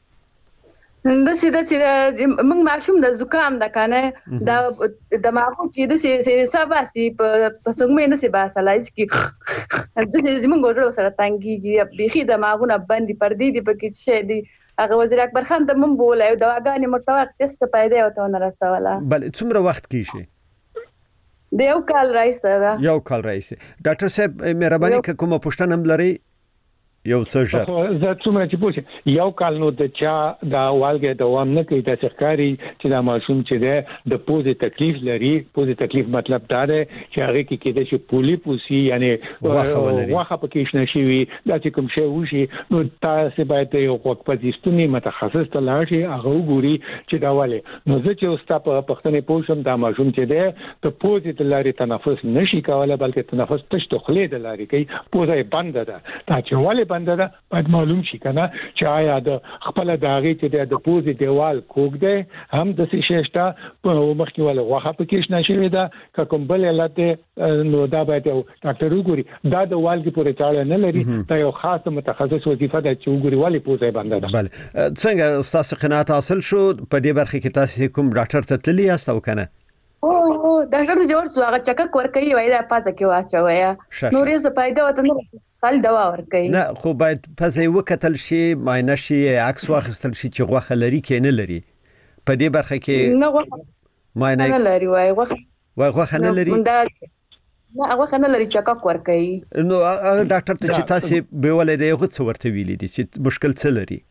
د سیده چې موږ ماشوم د زکام د کنه د د ماغو کې د سې سباسي په څنګه نه سي باسلایز کې د سې موږ ورو سره تنګي بيخي د ماغونه باندې پردي دي پکې شه دي هغه وزیر اکبر خان ته مونږ بوله او دواګانې مرتوق څه پیدا وته نه رسوله. بل څومره وخت کیږي؟ د یو کال راځي دا یو کال راځي. ډاکټر صاحب مهرباني کومه پوښتنه هم لري یو څه ژر زه څومره چې پوښتنه یو کال نو د چا دا والګه دوام نه کوي د ښکاری چې دا ماشوم چې ده د پوزې تکلیف لري پوزې تکلیف مطلب دا ده چې هغه کې کېده چې پولی پوسی یعنی واخه پکې نشي وي دا چې کوم شی وشي نو تاسو باید یو وخت پېژستونی متخصص ته لاړ شي هغه وګوري چې دا والي نو زه چې اوستا په پښتنې پوښتنه دا ماشوم چې ده ته پوزې د لارې تنفس نشي کولای بلکې تنفس تش ته خلې د لارې کوي پوزه بند ده دا چې والي بنده ده باید معلوم شي کنه چې آیا د خپل داغي چې د پوزي دیوال کوګ دی هم د شیشتا په مخکې ولا واخه پکې نشي دا کوم بل علت نو دا باید ډاکټر وګوري دا د والګي پورې تاړه نه لري دا یو خاص متخصص وظیفه ده چې وګوري والی پوزي بنده ده. بله څنګه تاسو قناعت حاصل شو په دې برخه کې تاسو کوم ډاکټر ته تللی یاست او کنه؟ او او ډاکټر جوړ سو هغه چک ور کوي وای دا پازه کې واچوي نورې څه فائدہ وته نه خل دوا ور کوي نه خو باید پزې وکتل شي ماینه شي عکس واخستل شي چې غوخه لري کې نه لري په دې برخه کې نه غوخه ماینه نه لري وای غوخه وای غوخه نه لري نه غوخه نه لري چک ور کوي نو ډاکټر ته چې تاسو به ولې دغه څه ورته ویلي دي چې مشکل څه لري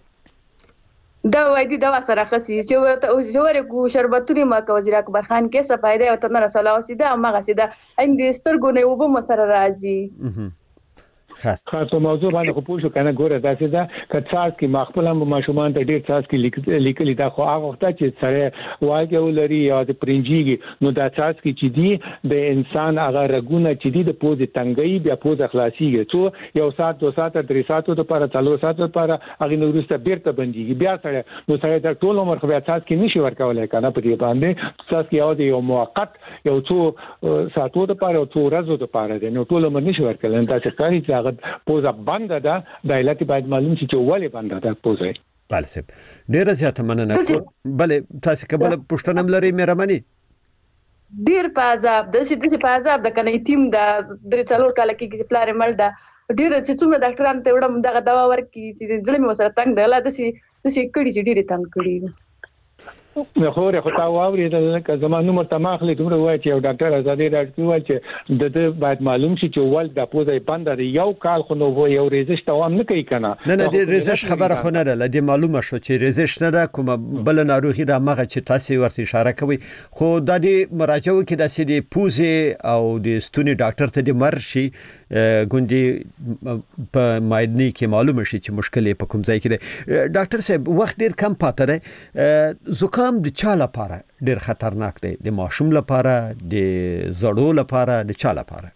دا وای دي دا سره خسي چې ورته زوره کو شربتونی ما کو وزیر اکبر خان کې څه فائدہ وته نه رسول او سیده ما غسیده اندې سترګو نه وب مسره راځي خاص خاص موضوع باندې خو پوښو کنه ګوره دا چې دا کڅاس کې مخبل هم ماشومان ته ډیر څاس کې لیکلي دا خو هغه وخت چې سره واګه ولري یا د پرنجيږي نو دا څاس کې چې دی د انسان هغه رګونه چې دی د پوز تنګي بیا پوز اخلاصيږي څو یو سات دو سات درې ساتو د پر څلور ساتو پر هغه نورسته بیرته بنديږي بیا سره نو سره د ټول عمر خو بیا څاس کې نشي ورکولای کنه په دې باندې څاس کې یو دی یو موقت یو څو ساتو د پر او څو ورځو د پر دی نو ټول عمر نشي ورکولای دا چې کاری چې پوزه بنده ده د علت باید معلوم شي چې ولې بنده ده پوزه. بله سب ډیره زیاته مننه. بله تاسو کبل پښتنه لري مهرباني ډیر په عذاب د سې د په عذاب د کنه ټیم دا درې څلور کال کې چې پلار مل دا ډیر چې څومره ډاکټرانو ته وړم دغه دوا ورکي چې ډېر مې وسره تنگ دی لا د سې د سې کړي چې ډېر تنگ کړي نو خو ره خو تا واوري د زمانو مرتماخلي دومره وای چې یو ډاکټر ازادي راځي وای چې د دې باید معلوم شي چې ول د پوزې بند دی یو کال خو نو یو ریزش دوام نه کوي کنه نه نه د ریزش خبره خو نه ده لدی معلومه شو چې ریزش نه ده کومه بل ناروغي د مغه چې تاسو ورته اشاره کوي خو د دې مراجعه کې د سې د پوزې او د ستوني ډاکټر ته د مرشي ګوندي په مایدنی کې معلومه شي چې مشکل په کوم ځای کې ده. ډاکټر صاحب وخت ډیر کم پاتې ده زکام د چا لپاره ډیر خطرناک دی د ماشوم لپاره د زړو لپاره د چا لپاره؟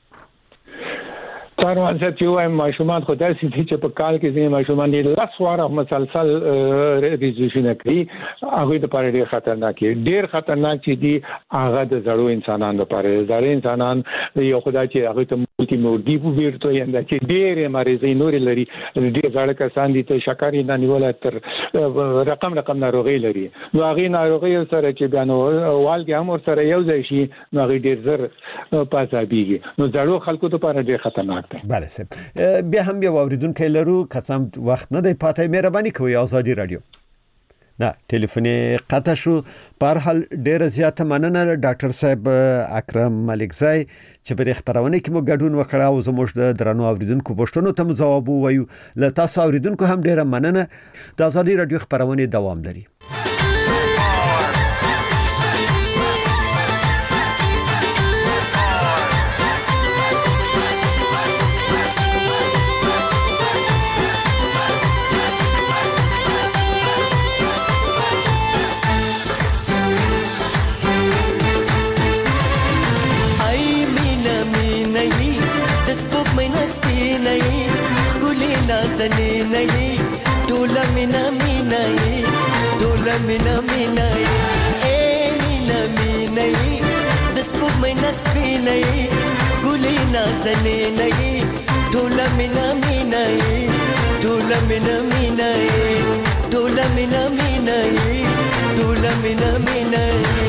څاروان چې یو ماشومان خو داسې دي چې په کال کې ځینې ماشومان دي لاس واره مسلسل ریزوشن کوي هغه د پاره ډیر خطرناک دي ډیر خطرناک چې دي هغه د زړو انسانانو لپاره زړو انسانان یو خدای چې هغه ته ملتي موردی په ورته یاندا چې ډیر مریضي نور لري ډیر ځړ کسان دي ته شکرې نه نیول تر رقم رقم ناروغي لري نو هغه ناروغي سره چې بیان والګي هم سره یو ځای شي نو هغه ډیر زر پاسابيږي نو زړو خلکو ته لپاره ډیر خطرناک بله سب بیا هم بیا اوریدونکو لرو قسم وخت نه دی پاتې مهرباني کوئ آزادي رادیو نه ټلیفوني قطع شو په هر حال ډیره زیاته مننه ډاکټر صاحب اکرم ملکزی چې په خبرونه کې مو ګډون وکړ او زموږ د درنو اوریدونکو پوښتنو ته جواب وایو له تاسو اوریدونکو هم ډیره مننه د آزادي رادیو خبرونه دوام لري. زنی نئی ټوله مینا مینا ای ټوله مینا مینا ای اے مینا مینا ای د سپوږمۍ نسبی نئی ګلې نازنی نئی ټوله مینا مینا ای ټوله مینا مینا ای ټوله مینا مینا ای ټوله مینا مینا ای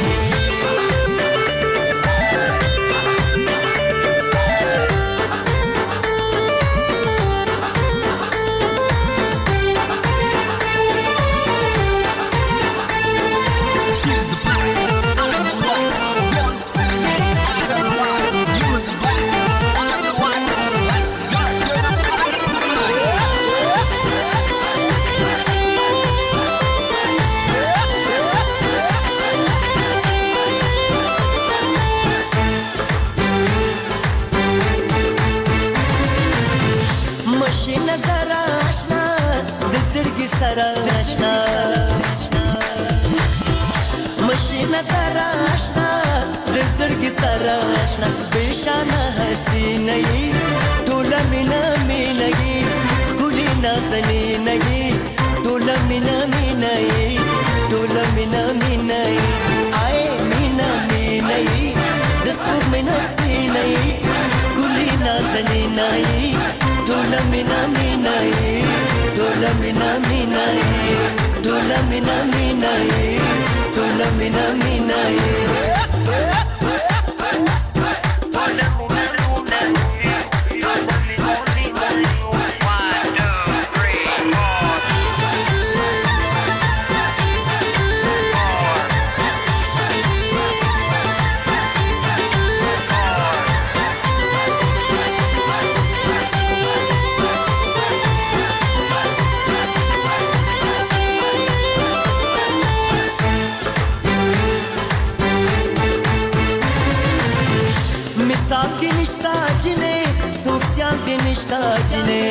نظر آشنا رزق سر آشنا بشانه حسینه ټوله مینا مینه نازنین ای ټوله مینا مینا ای ټوله مینا مینا ای آی مینا مینا ای د سپوږمۍ نه سپینه ای ګلې نازنین ای ټوله مینا مینا ای ټوله مینا مینا ای ټوله مینا مینا ای ټوله مینا مینا ای نشتا جنې سوکسیان دې نشتا جنې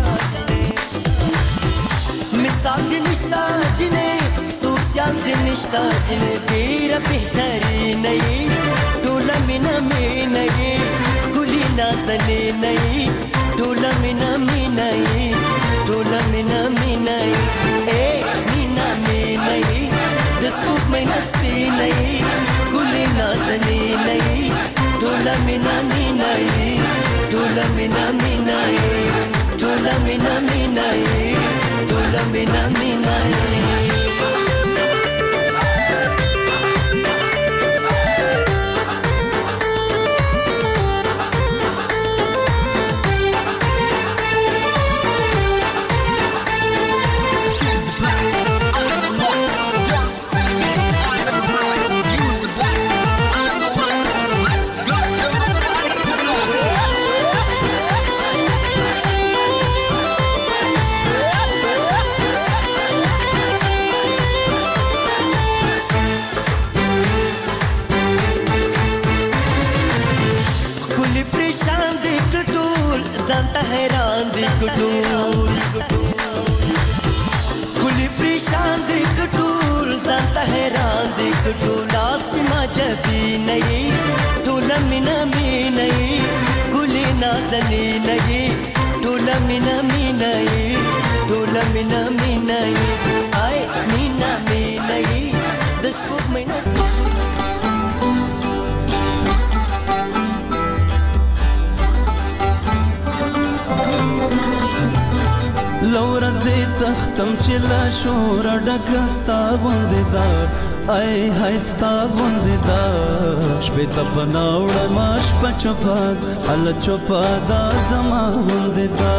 مثال دې نشتا جنې سوکسیان دې نشتا جنې ډېره بهترینه یې ټوله مینه مینه یې ښکلې نازنینه یې ټوله مینه مینه یې ټوله مینه مینه یې ای مینه مینه یې د سپوږمۍ نه سپینه یې ښکلې نازنینه یې ټوله مینا مینا ای ټوله مینا مینا ای ټوله مینا مینا ای ټوله مینا مینا ای हैरान दी कटूल कुली परेशान दी कटूल जानता हैरान दी कटूल आसमा जबी नहीं टोला मिना मी नहीं कुली नाजनी नहीं टोला मिना मी नहीं टोला मिना मी नहीं आए मीना मी नहीं दस फुट महीना لورا زي تختم چې لا شور ډکه ستا غوندې ده ای های ستا غوندې ده شپې ته په ناوړه ما شپه چوپه هله چوپه دا زما غوندې ده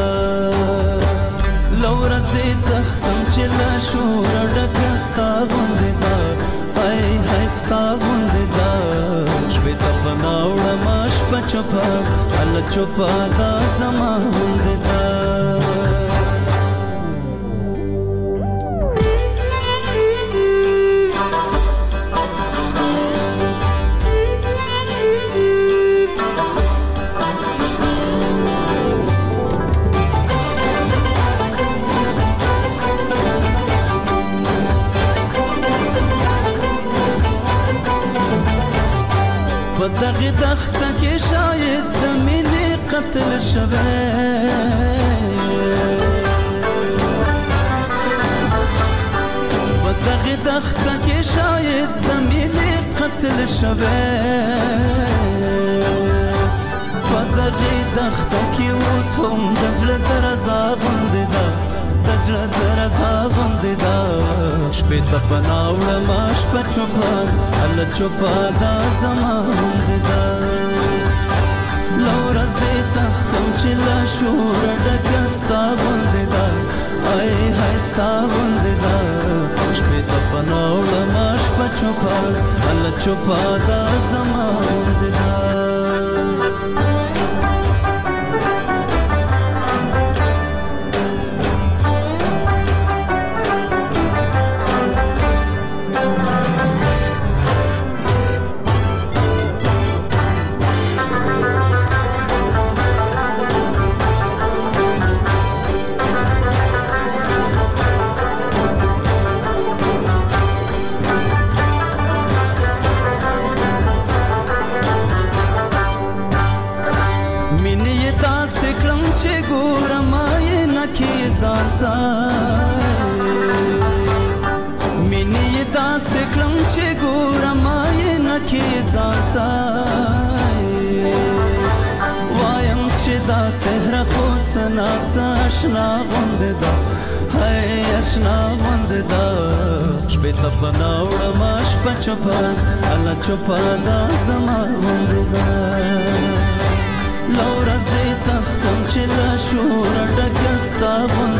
لورا زي تختم چې لا شور ډکه ستا غوندې ده ای های ستا غوندې ده شپې ته په ناوړه ما شپه چوپه هله چوپه دا زما غوندې ده دغه دخته کې شاید د مینې قتل شوی په دغه دخته کې شاید د مینې قتل شوی په دغه دخته کې اوس هم د زړه درزا غوندې ده د زړه درزا غوندې ده شپې ته په ناوړه ما شپه چوپه هله چوپه دا زما غوندې ده لورا زه تختم چې له شوره ډکه ستا غوندې ده ای های ستا غوندې ده شپې ته په ناوړه ما شپه چوپه هله چوپه دا زما غوندې ده ځانتا مینې داسې کړم چې ګورم یې نه کې ځانتا وایم چې دا څهره خو څه ناڅه اشنا غوندې ده هی اشنا غوندې ده شپې ته پناه وړم شپه چوپه الله چوپه دا زما غوندې ده له ورځې تختم چې له شوره ډکه ستا غوندې